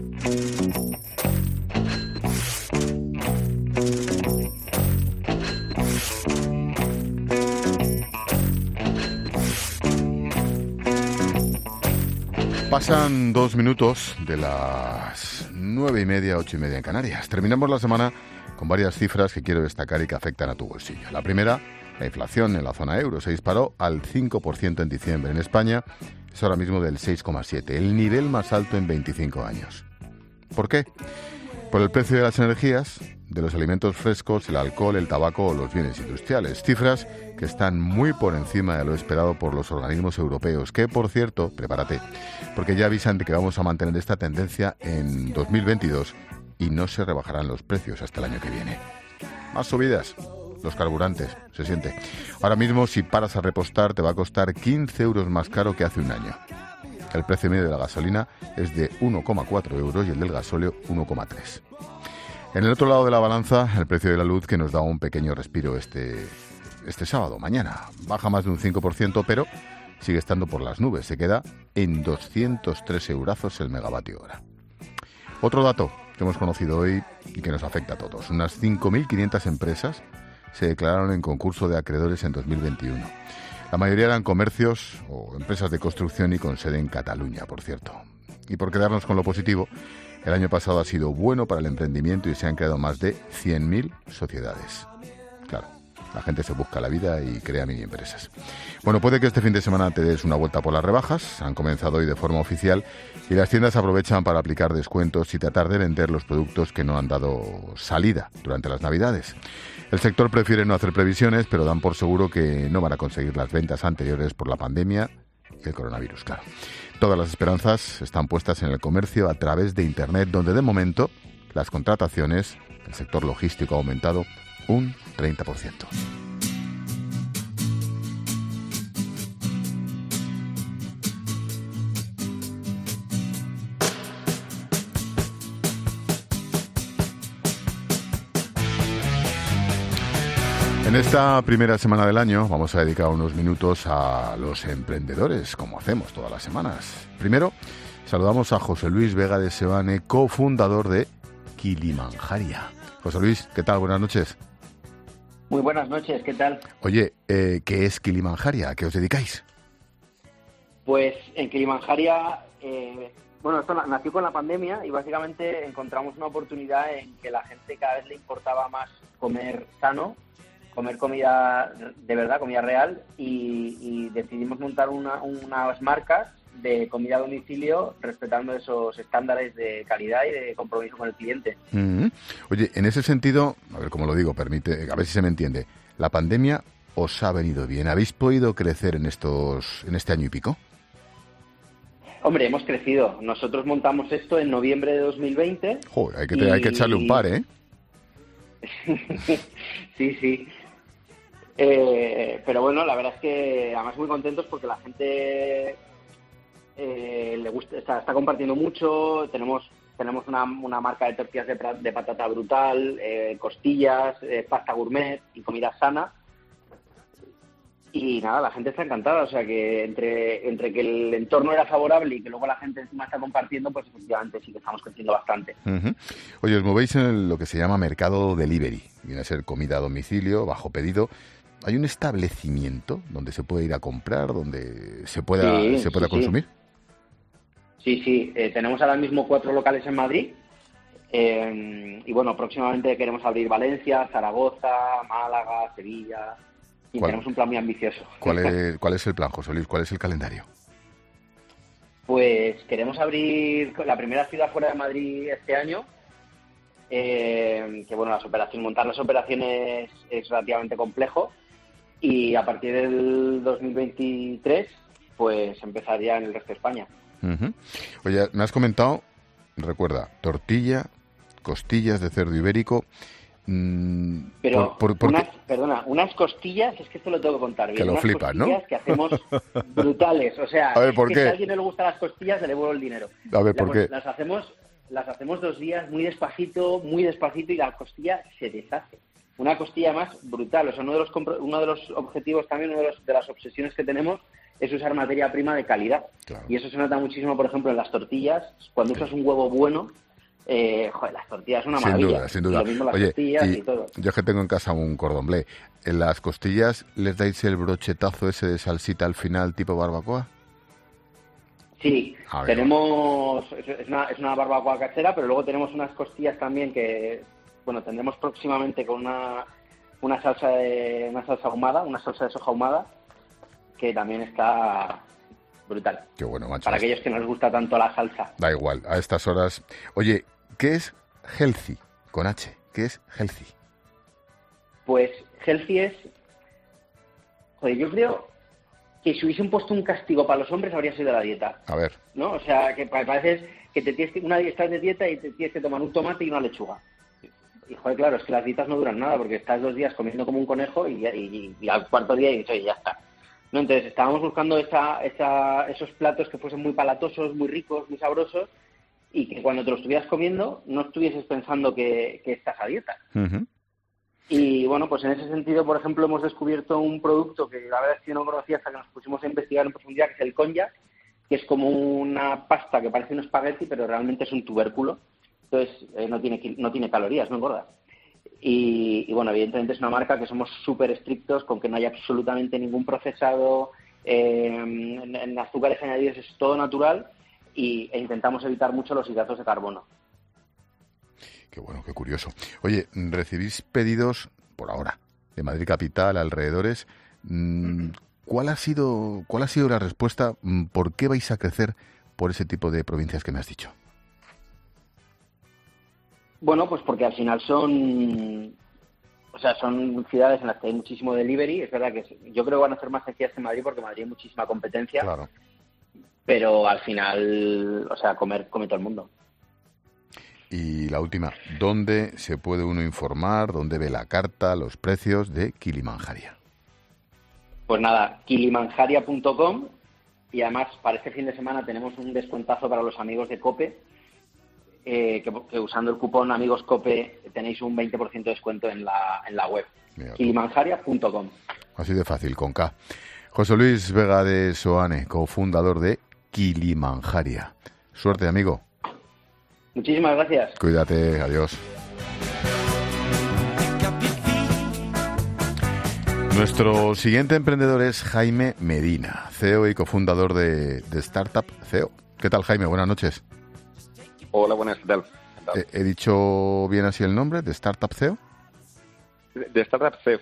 Pasan dos minutos de las nueve y media, ocho y media en Canarias. Terminamos la semana con varias cifras que quiero destacar y que afectan a tu bolsillo. La primera, la inflación en la zona euro se disparó al cinco por ciento en diciembre. En España es ahora mismo del seis coma siete por ciento, el nivel más alto en veinticinco años. ¿Por qué? Por el precio de las energías, de los alimentos frescos, el alcohol, el tabaco o los bienes industriales. Cifras que están muy por encima de lo esperado por los organismos europeos, que, por cierto, prepárate, porque ya avisan de que vamos a mantener esta tendencia en dos mil veintidós y no se rebajarán los precios hasta el año que viene. Más subidas. Los carburantes, se siente. Ahora mismo, si paras a repostar, te va a costar quince euros más caro que hace un año. El precio medio de la gasolina es de uno coma cuatro euros y el del gasóleo uno coma tres. En el otro lado de la balanza, el precio de la luz, que nos da un pequeño respiro este, este sábado, mañana. Baja más de un cinco por ciento, pero sigue estando por las nubes. Se queda en doscientos tres eurazos el megavatio hora. Otro dato que hemos conocido hoy y que nos afecta a todos. Unas cinco mil quinientas empresas se declararon en concurso de acreedores en dos mil veintiuno. La mayoría eran comercios o empresas de construcción y con sede en Cataluña, por cierto. Y por quedarnos con lo positivo, el año pasado ha sido bueno para el emprendimiento y se han creado más de cien mil sociedades. Claro, la gente se busca la vida y crea mini empresas. Bueno, puede que este fin de semana te des una vuelta por las rebajas. Han comenzado hoy de forma oficial y las tiendas aprovechan para aplicar descuentos y tratar de vender los productos que no han dado salida durante las Navidades. El sector prefiere no hacer previsiones, pero dan por seguro que no van a conseguir las ventas anteriores por la pandemia y el coronavirus, claro. Todas las esperanzas están puestas en el comercio a través de Internet, donde de momento las contrataciones, el sector logístico ha aumentado un treinta por ciento. En esta primera semana del año vamos a dedicar unos minutos a los emprendedores, como hacemos todas las semanas. Primero, saludamos a José Luis Vega de Sebane, cofundador de Kilimanjaria. José Luis, ¿qué tal? Buenas noches. Muy buenas noches, ¿qué tal? Oye, eh, ¿qué es Kilimanjaria? ¿A qué os dedicáis? Pues en Kilimanjaria, eh, bueno, esto nació con la pandemia y básicamente encontramos una oportunidad en que la gente cada vez le importaba más comer sano comer comida de verdad, comida real, y, y decidimos montar una, unas marcas de comida a domicilio respetando esos estándares de calidad y de compromiso con el cliente. Mm-hmm. Oye, en ese sentido, a ver cómo lo digo, permite, a ver si se me entiende, ¿la pandemia os ha venido bien? ¿Habéis podido crecer en estos, en este año y pico? Hombre, hemos crecido. Nosotros montamos esto en noviembre de dos mil veinte. Joder, hay que, y... hay que echarle un par, ¿eh? sí, sí. Eh, pero bueno, la verdad es que además muy contentos porque la gente eh, le gusta, está, está compartiendo mucho. Tenemos tenemos una, una marca de tortillas de, de patata brutal, eh, costillas, eh, pasta gourmet y comida sana. Y nada, la gente está encantada, o sea que entre entre que el entorno era favorable y que luego la gente encima está compartiendo, pues efectivamente sí que estamos creciendo bastante. Uh-huh. Oye, os movéis en lo que se llama mercado delivery, viene a ser comida a domicilio, bajo pedido. ¿Hay un establecimiento donde se puede ir a comprar, donde se pueda, sí, se pueda sí, consumir? Sí, sí, eh, tenemos ahora mismo cuatro locales en Madrid. Eh, y bueno, próximamente queremos abrir Valencia, Zaragoza, Málaga, Sevilla... Y ¿Cuál? tenemos un plan muy ambicioso. ¿Cuál es, ¿Cuál es el plan, José Luis? ¿Cuál es el calendario? Pues queremos abrir la primera ciudad fuera de Madrid este año. Eh, que bueno, las operaciones, montar las operaciones es relativamente complejo. Y a partir del dos mil veintitrés, pues empezar ya en el resto de España. Uh-huh. Oye, me has comentado, recuerda, tortilla, costillas de cerdo ibérico. Pero por, por, unas, perdona, unas costillas, es que esto lo tengo que contar bien, que lo unas flipas, costillas ¿no? que hacemos brutales, o sea, a ver, ¿por que qué? si a alguien no le gustan las costillas, le devuelvo el dinero. A ver, ¿por pues, qué? Las hacemos, las hacemos dos días muy despacito, muy despacito y la costilla se deshace. Una costilla más brutal, o sea, uno de los uno de los objetivos también, una de, los, de las obsesiones que tenemos es usar materia prima de calidad. Claro. Y eso se nota muchísimo, por ejemplo, en las tortillas, cuando sí. usas un huevo bueno. Eh, joder, las tortillas son una sin maravilla. Duda, sin duda, Lo mismo las Oye, costillas y, y todo. Yo que tengo en casa un cordon bleu. ¿En las costillas les dais el brochetazo ese de salsita al final tipo barbacoa? Sí, tenemos... Es una, es una barbacoa casera, pero luego tenemos unas costillas también que, bueno, tendremos próximamente con una, una salsa de una salsa ahumada, una salsa de soja ahumada, que también está... brutal. Qué bueno, macho. Para aquellos que no les gusta tanto la salsa. Da igual, a estas horas... Oye, ¿qué es healthy? Con H, ¿qué es healthy? Pues healthy es... Joder, yo creo que si hubiesen puesto un castigo para los hombres habría sido la dieta. A ver. ¿No? O sea, que parece que te tienes que... Una estás de dieta y te tienes que tomar un tomate y una lechuga. Y joder, claro, es que las dietas no duran nada porque estás dos días comiendo como un conejo y, y, y al cuarto día y dices, oye, ya está. No, entonces estábamos buscando esa, esa, esos platos que fuesen muy palatosos, muy ricos, muy sabrosos y que cuando te los estuvieras comiendo no estuvieses pensando que, que estás a dieta. Uh-huh. Y bueno, pues en ese sentido, por ejemplo, hemos descubierto un producto que la verdad es que yo no conocía hasta que nos pusimos a investigar en profundidad, que es el konjac, que es como una pasta que parece un espagueti, pero realmente es un tubérculo. Entonces eh, no tiene no tiene calorías, no engorda. Y, y bueno, evidentemente es una marca que somos súper estrictos con que no haya absolutamente ningún procesado, eh, en, en azúcares añadidos es todo natural y, e intentamos evitar mucho los hidratos de carbono. Qué bueno, qué curioso. Oye, recibís pedidos, por ahora, de Madrid capital, alrededores. ¿Cuál ha sido, cuál ha sido la respuesta? ¿Por qué vais a crecer por ese tipo de provincias que me has dicho? Bueno, pues porque al final son, o sea, son ciudades en las que hay muchísimo delivery. Es verdad que yo creo que van a ser más sencillas que Madrid porque en Madrid hay muchísima competencia. Claro. Pero al final, o sea, comer come todo el mundo. Y la última, ¿dónde se puede uno informar? ¿Dónde ve la carta, los precios de Kilimanjaria? Pues nada, kilimanjaria punto com y además para este fin de semana tenemos un descuentazo para los amigos de COPE. Eh, que, que usando el cupón Amigos Cope tenéis un veinte por ciento de descuento en la, en la web. kilimanjaria punto com. Así de fácil, con K. José Luis Vega de Soane, cofundador de Kilimanjaria. Suerte, amigo. Muchísimas gracias. Cuídate, adiós. Nuestro siguiente emprendedor es Jaime Medina, C E O y cofundador de, de Startup C E O. ¿Qué tal, Jaime? Buenas noches. Hola, buenas, ¿qué tal? ¿Qué tal? ¿He, ¿He dicho bien así el nombre, de Startup C E O? De, de Startup C F O.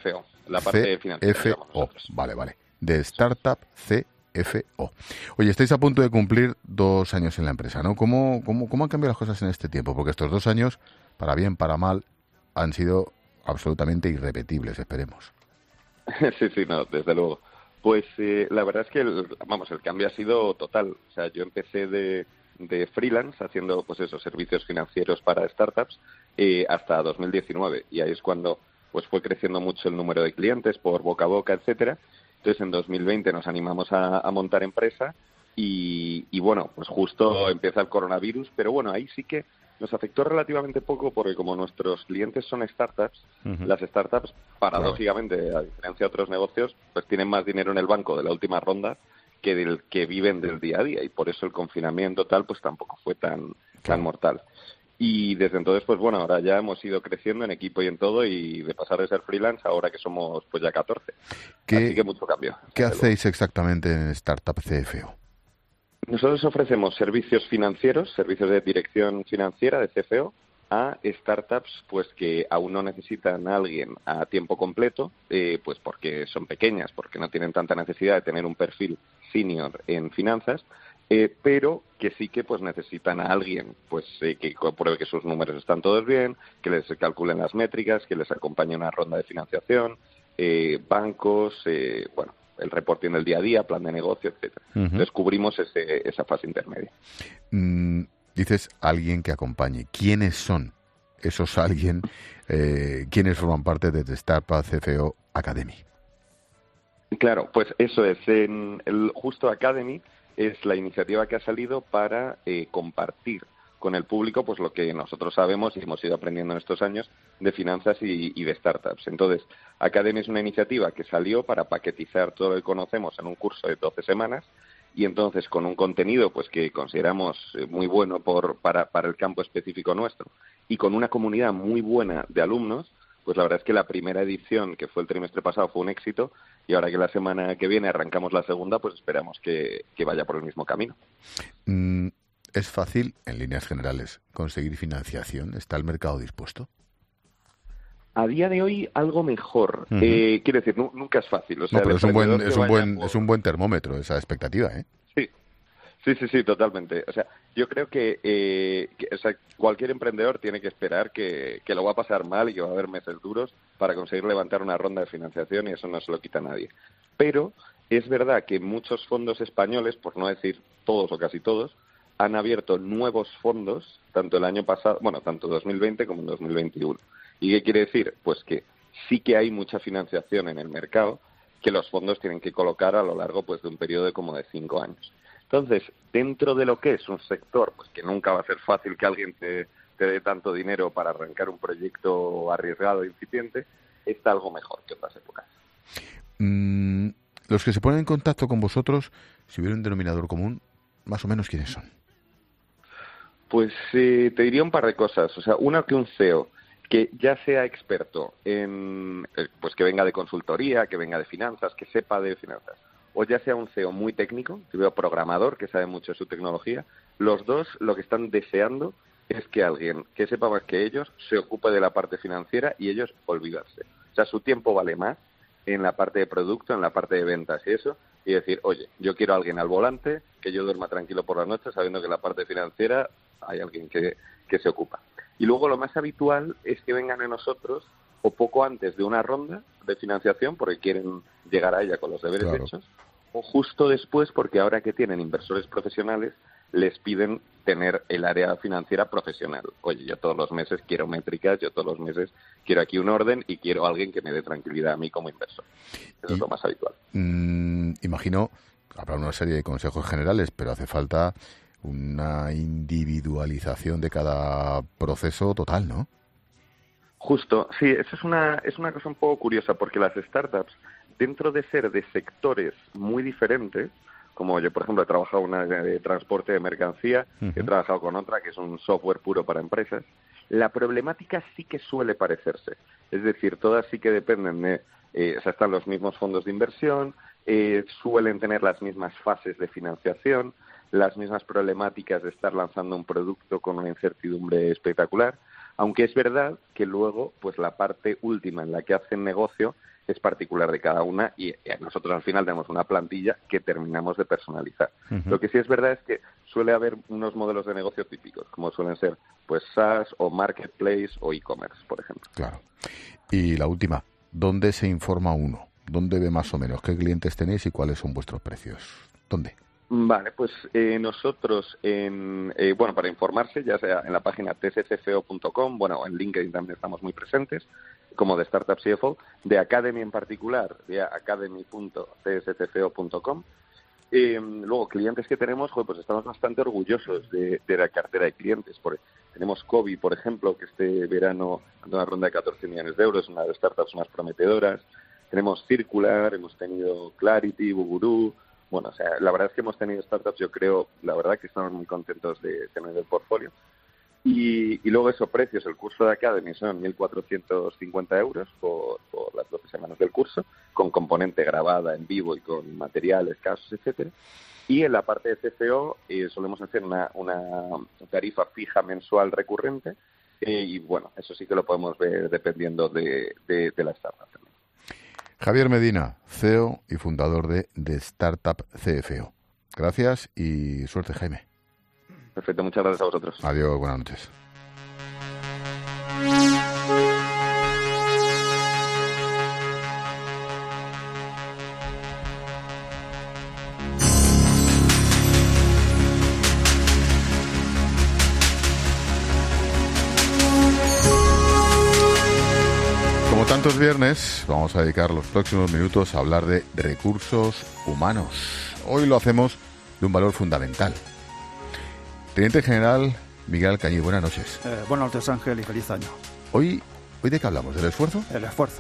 la parte financiera. C F O, vale, vale. De Startup C F O. Oye, estáis a punto de cumplir dos años en la empresa, ¿no? ¿Cómo, cómo, cómo han cambiado las cosas en este tiempo? Porque estos dos años, para bien, para mal, han sido absolutamente irrepetibles, esperemos. Sí, sí, no, desde luego. Pues eh, la verdad es que, el, vamos, el cambio ha sido total. O sea, yo empecé de, de freelance haciendo, pues esos servicios financieros para startups eh, hasta dos mil diecinueve. Y ahí es cuando pues fue creciendo mucho el número de clientes por boca a boca, etcétera. Entonces, en dos mil veinte nos animamos a, a montar empresa y, y, bueno, pues justo empieza el coronavirus, pero bueno, ahí sí que nos afectó relativamente poco porque como nuestros clientes son startups, uh-huh. las startups, paradójicamente, claro. a diferencia de otros negocios, pues tienen más dinero en el banco de la última ronda que del que viven del día a día y por eso el confinamiento tal pues tampoco fue tan, claro. tan mortal. Y desde entonces, pues bueno, ahora ya hemos ido creciendo en equipo y en todo y de pasar de ser freelance ahora que somos pues ya catorce. ¿Qué, Así que mucho cambio. ¿Qué hacéis exactamente en Startup C F O? Nosotros ofrecemos servicios financieros, servicios de dirección financiera de C F O a startups pues que aún no necesitan a alguien a tiempo completo, eh, pues porque son pequeñas, porque no tienen tanta necesidad de tener un perfil senior en finanzas, Eh, pero que sí que pues necesitan a alguien pues eh, que compruebe que sus números están todos bien, que les calculen las métricas, que les acompañe una ronda de financiación, eh, bancos, eh, bueno, el reporting del día a día, plan de negocio, etcétera. Uh-huh. Entonces cubrimos ese, esa fase intermedia. Mm, dices alguien que acompañe. ¿Quiénes son esos alguien? Eh, ¿Quiénes forman parte de The Startup C F O Academy? Claro, pues eso es. En el Justo Academy es la iniciativa que ha salido para eh, compartir con el público pues lo que nosotros sabemos y hemos ido aprendiendo en estos años de finanzas y, y de startups. Entonces, Academy es una iniciativa que salió para paquetizar todo lo que conocemos en un curso de doce semanas y entonces con un contenido pues que consideramos muy bueno por, para, para el campo específico nuestro y con una comunidad muy buena de alumnos, pues la verdad es que la primera edición, que fue el trimestre pasado, fue un éxito y ahora que la semana que viene arrancamos la segunda, pues esperamos que, que vaya por el mismo camino. Mm, ¿Es fácil, en líneas generales, conseguir financiación? ¿Está el mercado dispuesto? A día de hoy, algo mejor. Uh-huh. Eh, quiero decir, nu- nunca es fácil. O sea, no, pero es un, buen, es, un buen, por... es un buen termómetro esa expectativa, ¿eh? Sí. Sí, sí, sí, totalmente. O sea, yo creo que, eh, que o sea, cualquier emprendedor tiene que esperar que, que lo va a pasar mal y que va a haber meses duros para conseguir levantar una ronda de financiación y eso no se lo quita a nadie. Pero es verdad que muchos fondos españoles, por no decir todos o casi todos, han abierto nuevos fondos, tanto el año pasado, bueno, tanto dos mil veinte como en dos mil veintiuno. ¿Y qué quiere decir? Pues que sí que hay mucha financiación en el mercado que los fondos tienen que colocar a lo largo pues de un periodo de como de cinco años. Entonces, dentro de lo que es un sector, pues que nunca va a ser fácil que alguien te, te dé tanto dinero para arrancar un proyecto arriesgado e incipiente, está algo mejor que otras épocas. Mm, los que se ponen en contacto con vosotros, si hubiera un denominador común, más o menos, ¿quiénes son? Pues eh, te diría un par de cosas. O sea, una que un C E O que ya sea experto en, eh, pues que venga de consultoría, que venga de finanzas, que sepa de finanzas, o ya sea un C E O muy técnico, que veo programador, que sabe mucho de su tecnología, los dos lo que están deseando es que alguien que sepa más que ellos se ocupe de la parte financiera y ellos olvidarse. O sea, su tiempo vale más en la parte de producto, en la parte de ventas y eso, y decir, oye, yo quiero a alguien al volante, que yo duerma tranquilo por la noche sabiendo que en la parte financiera hay alguien que, que se ocupa. Y luego lo más habitual es que vengan a nosotros o poco antes de una ronda de financiación porque quieren llegar a ella con los deberes claro. hechos, o justo después porque ahora que tienen inversores profesionales les piden tener el área financiera profesional. Oye, yo todos los meses quiero métricas, yo todos los meses quiero aquí un orden y quiero a alguien que me dé tranquilidad a mí como inversor. Eso y, es lo más habitual. Mmm, imagino, habrá una serie de consejos generales, pero hace falta una individualización de cada proceso total, ¿no? Justo, sí, eso es una, es una cosa un poco curiosa, porque las startups, dentro de ser de sectores muy diferentes, como yo, por ejemplo, he trabajado una de transporte de mercancía, uh-huh. he trabajado con otra que es un software puro para empresas, la problemática sí que suele parecerse. Es decir, todas sí que dependen de, eh, o sea, están los mismos fondos de inversión, eh, suelen tener las mismas fases de financiación, las mismas problemáticas de estar lanzando un producto con una incertidumbre espectacular. Aunque es verdad que luego, pues la parte última en la que hacen negocio es particular de cada una y nosotros al final tenemos una plantilla que terminamos de personalizar. Uh-huh. Lo que sí es verdad es que suele haber unos modelos de negocio típicos, como suelen ser pues SaaS o Marketplace o e-commerce, por ejemplo. Claro. Y la última, ¿dónde se informa uno? ¿Dónde ve más o menos qué clientes tenéis y cuáles son vuestros precios? ¿Dónde? Vale, pues eh, nosotros, en, eh, bueno, para informarse, ya sea en la página t c c f o punto com, bueno, en LinkedIn también estamos muy presentes, como de Startup C F O, de Academy en particular, de academy punto t s c f o punto com. Eh, luego, clientes que tenemos, joder, pues estamos bastante orgullosos de, de la cartera de clientes. Por, tenemos Cobee, por ejemplo, que este verano ha dado una ronda de catorce millones de euros, una de las startups más prometedoras. Tenemos Circular, hemos tenido Clarity, Buguru. Bueno, o sea, la verdad es que hemos tenido startups, yo creo, la verdad que estamos muy contentos de tener el portfolio. Y, y luego eso, precios, el curso de Academy son mil cuatrocientos cincuenta euros por, por las doce semanas del curso, con componente grabada en vivo y con materiales, casos, etcétera. Y en la parte de C F O eh, solemos hacer una, una tarifa fija mensual recurrente eh, y bueno, eso sí que lo podemos ver dependiendo de, de, de la startup también. Javier Medina, C E O y fundador de, de Startup C F O. Gracias y suerte, Jaime. Perfecto, muchas gracias a vosotros. Adiós, buenas noches. Como tantos viernes, vamos a dedicar los próximos minutos a hablar de recursos humanos. Hoy lo hacemos de un valor fundamental. Teniente General Miguel Alcañiz, buenas noches. Eh, buenas noches, Ángel, y feliz año. Hoy, ¿Hoy de qué hablamos? ¿Del esfuerzo? El esfuerzo.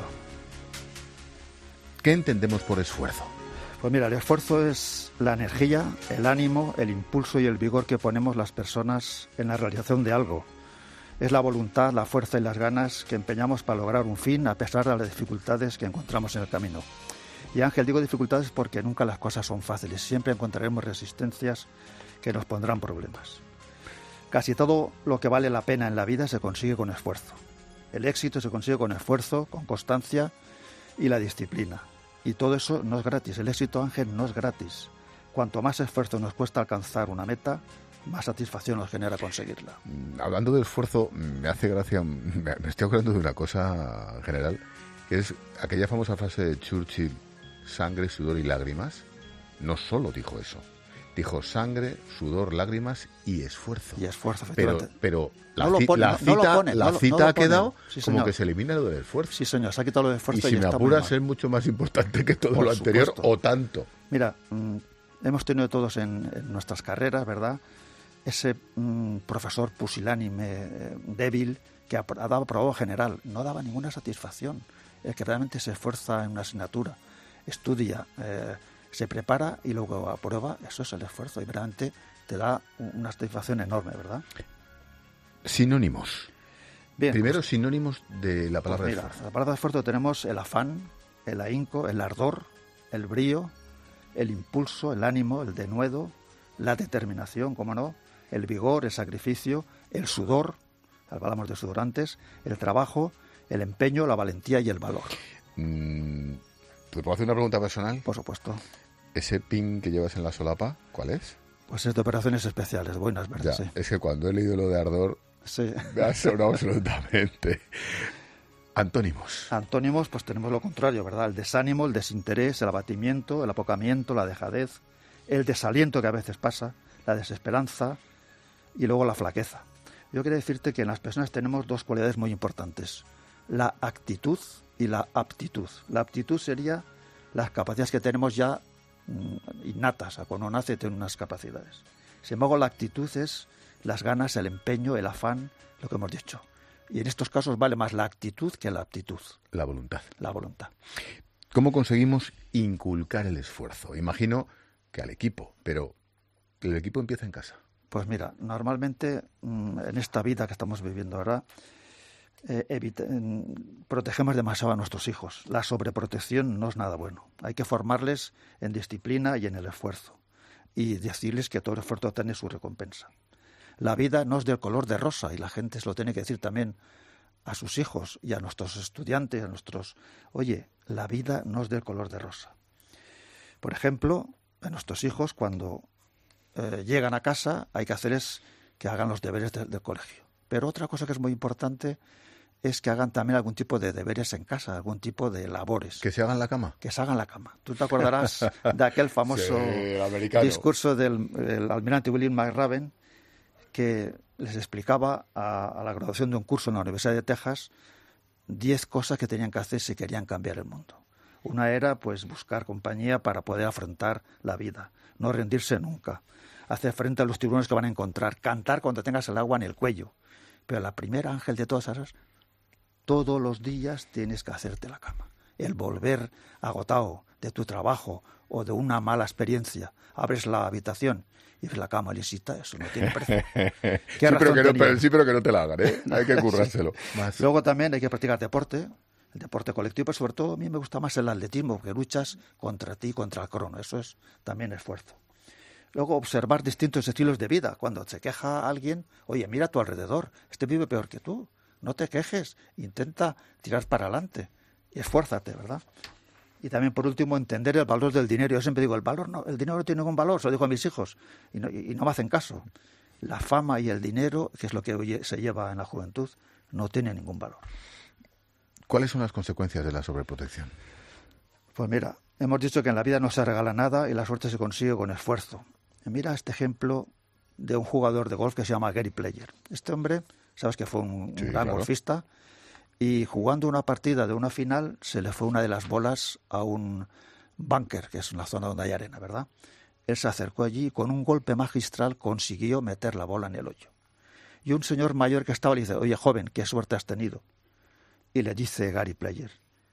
¿Qué entendemos por esfuerzo? Pues mira, el esfuerzo es la energía, el ánimo, el impulso y el vigor que ponemos las personas en la realización de algo. Es la voluntad, la fuerza y las ganas que empeñamos para lograr un fin a pesar de las dificultades que encontramos en el camino. Y Ángel, digo dificultades porque nunca las cosas son fáciles. Siempre encontraremos resistencias que nos pondrán problemas. Casi todo lo que vale la pena en la vida se consigue con esfuerzo. El éxito se consigue con esfuerzo, con constancia y la disciplina. Y todo eso no es gratis. El éxito, Ángel, no es gratis. Cuanto más esfuerzo nos cuesta alcanzar una meta, más satisfacción nos genera conseguirla. Hablando de esfuerzo, me hace gracia, me estoy acordando de una cosa, general, que es aquella famosa frase de Churchill, sangre, sudor y lágrimas. No solo dijo eso. Dijo sangre, sudor, lágrimas y esfuerzo. Y esfuerzo, pero, pero la, no ci- pone, la no, cita, no lo pone, la no lo, cita no lo ha quedado sí, como que se elimina lo del esfuerzo. Sí, señor, se ha quitado lo del esfuerzo. Y si y me está apuras es mucho más importante que todo Por lo anterior supuesto. o tanto. Mira, mmm, hemos tenido todos en, en nuestras carreras, ¿verdad?, ese mmm, profesor pusilánime, eh, débil, que ha, ha dado aprobado general. No daba ninguna satisfacción. El que realmente se esfuerza en una asignatura, estudia, eh, se prepara y luego aprueba, eso es el esfuerzo. Y realmente te da una satisfacción enorme, ¿verdad? Sinónimos. Bien, Primero, pues, sinónimos de la palabra pues mira, esfuerzo. la palabra esfuerzo tenemos el afán, el ahínco, el ardor, el brío, el impulso, el ánimo, el denuedo, la determinación, cómo no, el vigor, el sacrificio, el sudor, hablamos de sudor antes, el trabajo, el empeño, la valentía y el valor. Mm, ¿Te puedo hacer una pregunta personal? Por supuesto. ¿Ese pin que llevas en la solapa, cuál es? Pues es de operaciones especiales, buenas, Ya, ¿verdad? Sí. es que cuando he leído lo de ardor, Sí. me ha sonado absolutamente. Antónimos. Antónimos, pues tenemos lo contrario, ¿verdad? El desánimo, el desinterés, el abatimiento, el apocamiento, la dejadez, el desaliento que a veces pasa, la desesperanza y luego la flaqueza. Yo quiero decirte que en las personas tenemos dos cualidades muy importantes, la actitud y la aptitud. La aptitud sería las capacidades que tenemos ya mm, innatas, a cuando nace tiene unas capacidades. Sin embargo, la actitud es las ganas, el empeño, el afán, lo que hemos dicho. Y en estos casos vale más la actitud que la aptitud. La voluntad. La voluntad. ¿Cómo conseguimos inculcar el esfuerzo? Imagino que al equipo, pero el equipo empieza en casa. Pues mira, normalmente mmm, en esta vida que estamos viviendo ahora, eh, evita- protegemos demasiado a nuestros hijos. La sobreprotección no es nada bueno. Hay que formarles en disciplina y en el esfuerzo. Y decirles que todo esfuerzo tiene su recompensa. La vida no es del color de rosa, y la gente se lo tiene que decir también a sus hijos y a nuestros estudiantes, a nuestros... Oye, la vida no es del color de rosa. Por ejemplo, a nuestros hijos, cuando eh, llegan a casa, hay que hacerles que hagan los deberes de, del colegio. Pero otra cosa que es muy importante es que hagan también algún tipo de deberes en casa, algún tipo de labores. ¿Que se hagan la cama? Que se hagan la cama. Tú te acordarás de aquel famoso sí, discurso del el almirante William McRaven, que les explicaba a, a la graduación de un curso en la Universidad de Texas diez cosas que tenían que hacer si querían cambiar el mundo. Una era, pues, buscar compañía para poder afrontar la vida, no rendirse nunca, hacer frente a los tiburones que van a encontrar, cantar cuando tengas el agua en el cuello. Pero la primera, Ángel, de todas esas, todos los días tienes que hacerte la cama. El volver agotado de tu trabajo o de una mala experiencia, abres la habitación y ves la cama lisita, eso no tiene precio. sí, pero que no, pero, sí, pero que no te la hagan, ¿eh? Hay que currárselo. Sí. Más. Luego también hay que practicar deporte, el deporte colectivo, pero sobre todo a mí me gusta más el atletismo, porque luchas contra ti, contra el crono, eso es también esfuerzo. Luego observar distintos estilos de vida. Cuando se queja alguien, oye, mira a tu alrededor, este vive peor que tú. No te quejes, intenta tirar para adelante y esfuérzate, ¿verdad? Y también, por último, entender el valor del dinero. Yo siempre digo, el valor no, el dinero no tiene ningún valor, se lo digo a mis hijos, y no, y no me hacen caso. La fama y el dinero, que es lo que hoy se lleva en la juventud, no tiene ningún valor. ¿Cuáles son las consecuencias de la sobreprotección? Pues mira, hemos dicho que en la vida no se regala nada y la suerte se consigue con esfuerzo. Y mira este ejemplo de un jugador de golf que se llama Gary Player. Este hombre, sabes que fue un, sí, un gran claro. golfista, y jugando una partida de una final se le fue una de las bolas a un bunker, que es una zona donde hay arena, ¿verdad? Él se acercó allí y con un golpe magistral consiguió meter la bola en el hoyo. Y un señor mayor que estaba le dice, oye, joven, ¿qué suerte has tenido? Y le dice Gary Player,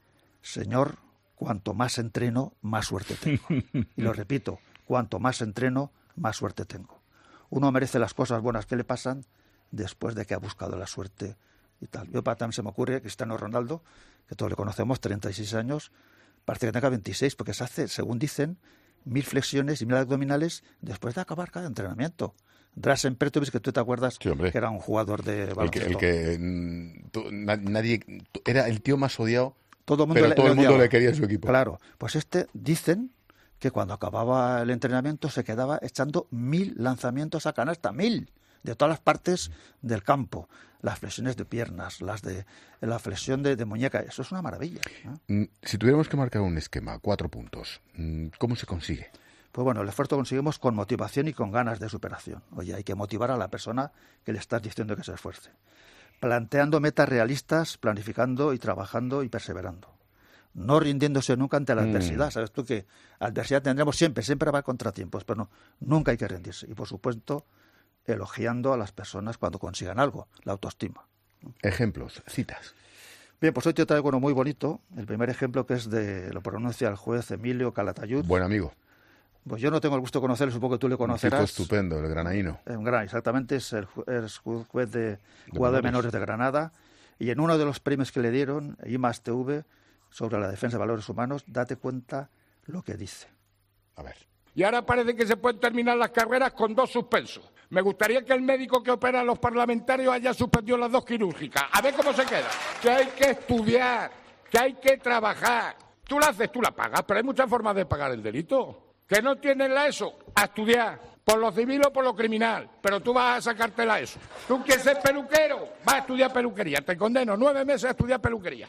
señor, cuanto más entreno, más suerte tengo. Y lo repito, cuanto más entreno, más suerte tengo. Uno merece las cosas buenas que le pasan después de que ha buscado la suerte y tal. Yo también se me ocurre Cristiano Ronaldo, que todos le conocemos, treinta y seis años, parece que tenga veintiséis, porque se hace, según dicen, mil flexiones y mil abdominales después de acabar cada entrenamiento. Drazen Petrovic, que tú te acuerdas, sí, que era un jugador de baloncesto. El que, el que tú, nadie, era el tío más odiado, todo el mundo pero le, todo le el mundo odiaba. le quería en su equipo. Claro, pues este, dicen que cuando acababa el entrenamiento se quedaba echando mil lanzamientos a canasta, mil, de todas las partes del campo. Las flexiones de piernas, las de la flexión de, de muñeca, eso es una maravilla, ¿no? Si tuviéramos que marcar un esquema, cuatro puntos, ¿cómo se consigue? Pues bueno, el esfuerzo lo conseguimos con motivación y con ganas de superación. Oye, hay que motivar a la persona que le estás diciendo que se esfuerce. Planteando metas realistas, planificando y trabajando y perseverando. No rindiéndose nunca ante la mm. adversidad. Sabes tú que adversidad tendremos siempre, siempre va a haber contratiempos, pero no, nunca hay que rendirse. Y por supuesto, elogiando a las personas cuando consigan algo, la autoestima. Ejemplos, citas. Bien, pues hoy te traigo uno muy bonito. El primer ejemplo, que es de, lo pronuncia el juez Emilio Calatayud. Buen amigo. Pues yo no tengo el gusto de conocerlo, supongo que tú le conocerás. Un tipo estupendo, el granaíno. Un gran, exactamente, es el es juez de jugadores menores de Granada. Y en uno de los premios que le dieron, I M A S T V, sobre la defensa de valores humanos, date cuenta lo que dice. A ver. Y ahora parece que se pueden terminar las carreras con dos suspensos. Me gustaría que el médico que opera a los parlamentarios haya suspendido las dos quirúrgicas. A ver cómo se queda. Que hay que estudiar, que hay que trabajar. Tú la haces, tú la pagas, pero hay muchas formas de pagar el delito. Que no tienes la ESO, a estudiar, por lo civil o por lo criminal, pero tú vas a sacarte la ESO. Tú quieres ser peluquero, vas a estudiar peluquería, te condeno nueve meses a estudiar peluquería.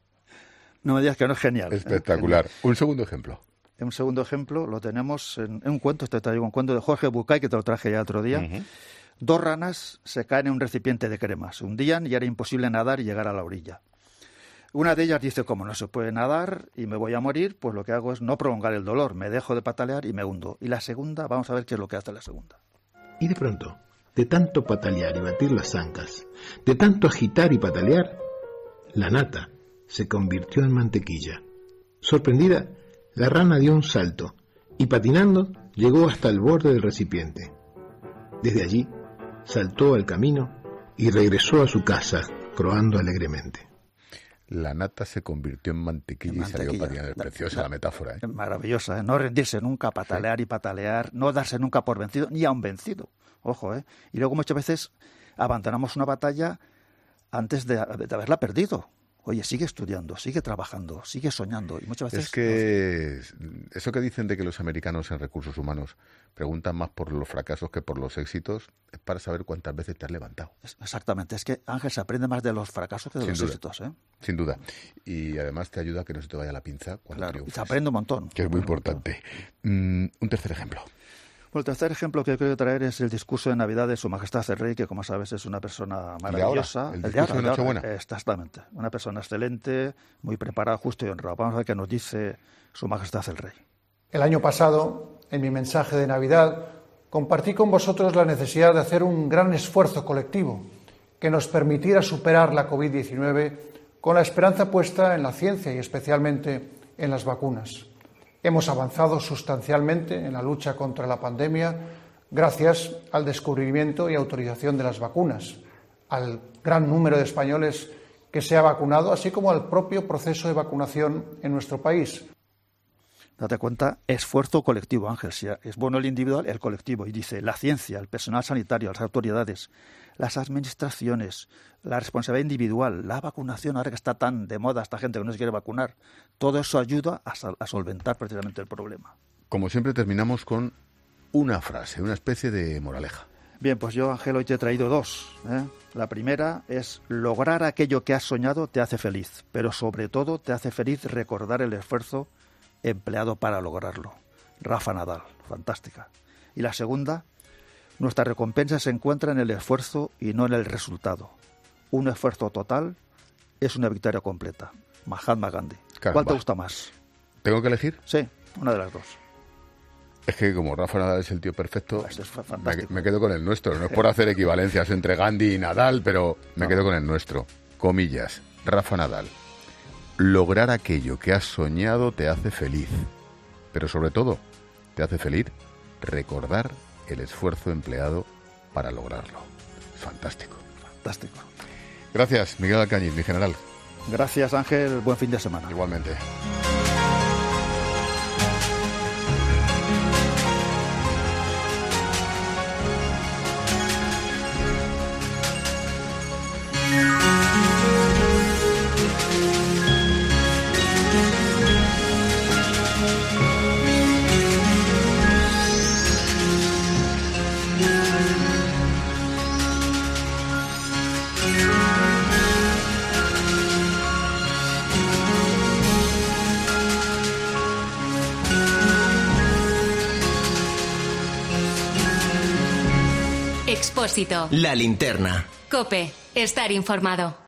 No me digas que no es genial. Espectacular. ¿Eh? Un segundo ejemplo. Un segundo ejemplo lo tenemos en, en un cuento, este traigo un cuento de Jorge Bucay, que te lo traje ya otro día. Uh-huh. Dos ranas se caen en un recipiente de crema, se hundían y era imposible nadar y llegar a la orilla. Una de ellas dice, como no se puede nadar y me voy a morir, pues lo que hago es no prolongar el dolor, me dejo de patalear y me hundo. Y la segunda, vamos a ver qué es lo que hace la segunda. Y de pronto, de tanto patalear y batir las zancas, de tanto agitar y patalear, la nata se convirtió en mantequilla. Sorprendida, la rana dio un salto y patinando llegó hasta el borde del recipiente. Desde allí, saltó al camino y regresó a su casa, croando alegremente. La nata se convirtió en mantequilla, en mantequilla. y salió patinando. Es preciosa la, la metáfora. ¿eh? Maravillosa, ¿eh? No rendirse nunca, patalear sí. y patalear, no darse nunca por vencido, ni a un vencido. Ojo, ¿eh? Y luego muchas veces abandonamos una batalla antes de, de haberla perdido. Oye, sigue estudiando, sigue trabajando, sigue soñando. Y muchas veces es que no... eso que dicen de que los americanos en recursos humanos preguntan más por los fracasos que por los éxitos, es para saber cuántas veces te has levantado. Exactamente. Es que, Ángel, se aprende más de los fracasos que de Sin los duda. éxitos. ¿eh? Sin duda. Y además te ayuda a que no se te vaya la pinza cuando claro, triunfes. Se aprende un montón. Que es muy importante. Mm, un tercer ejemplo. Bueno, el tercer ejemplo que quiero traer es el discurso de Navidad de Su Majestad el Rey, que, como sabes, es una persona maravillosa. ¿El, el discurso de, ahora, de Nochebuena? Exactamente. Una persona excelente, muy preparada, justo y honrada. Vamos a ver qué nos dice Su Majestad el Rey. El año pasado, en mi mensaje de Navidad, compartí con vosotros la necesidad de hacer un gran esfuerzo colectivo que nos permitiera superar la covid diecinueve con la esperanza puesta en la ciencia y especialmente en las vacunas. Hemos avanzado sustancialmente en la lucha contra la pandemia gracias al descubrimiento y autorización de las vacunas, al gran número de españoles que se ha vacunado, así como al propio proceso de vacunación en nuestro país. Date cuenta, esfuerzo colectivo, Ángel. Si es bueno el individual, el colectivo. Y dice, la ciencia, el personal sanitario, las autoridades, las administraciones, la responsabilidad individual, la vacunación, ahora que está tan de moda esta gente que no se quiere vacunar, todo eso ayuda a, a solventar precisamente el problema. Como siempre, terminamos con una frase, una especie de moraleja. Bien, pues yo, Ángel, hoy te he traído dos. ¿eh? La primera es, lograr aquello que has soñado te hace feliz, pero sobre todo te hace feliz recordar el esfuerzo empleado para lograrlo. Rafa Nadal, fantástica. Y la segunda, nuestra recompensa se encuentra en el esfuerzo y no en el resultado. Un esfuerzo total es una victoria completa. Mahatma Gandhi. Caramba. ¿Cuál te gusta más? ¿Tengo que elegir? Sí, una de las dos. Es que como Rafa Nadal es el tío perfecto, pues es me, me quedo con el nuestro. No es por hacer equivalencias entre Gandhi y Nadal, pero me no. quedo con el nuestro. Comillas, Rafa Nadal. Lograr aquello que has soñado te hace feliz, pero sobre todo te hace feliz recordar el esfuerzo empleado para lograrlo. Fantástico. Fantástico. Gracias, Miguel Alcañiz, mi general. Gracias, Ángel. Buen fin de semana. Igualmente. Expósito. La linterna. COPE. Estar informado.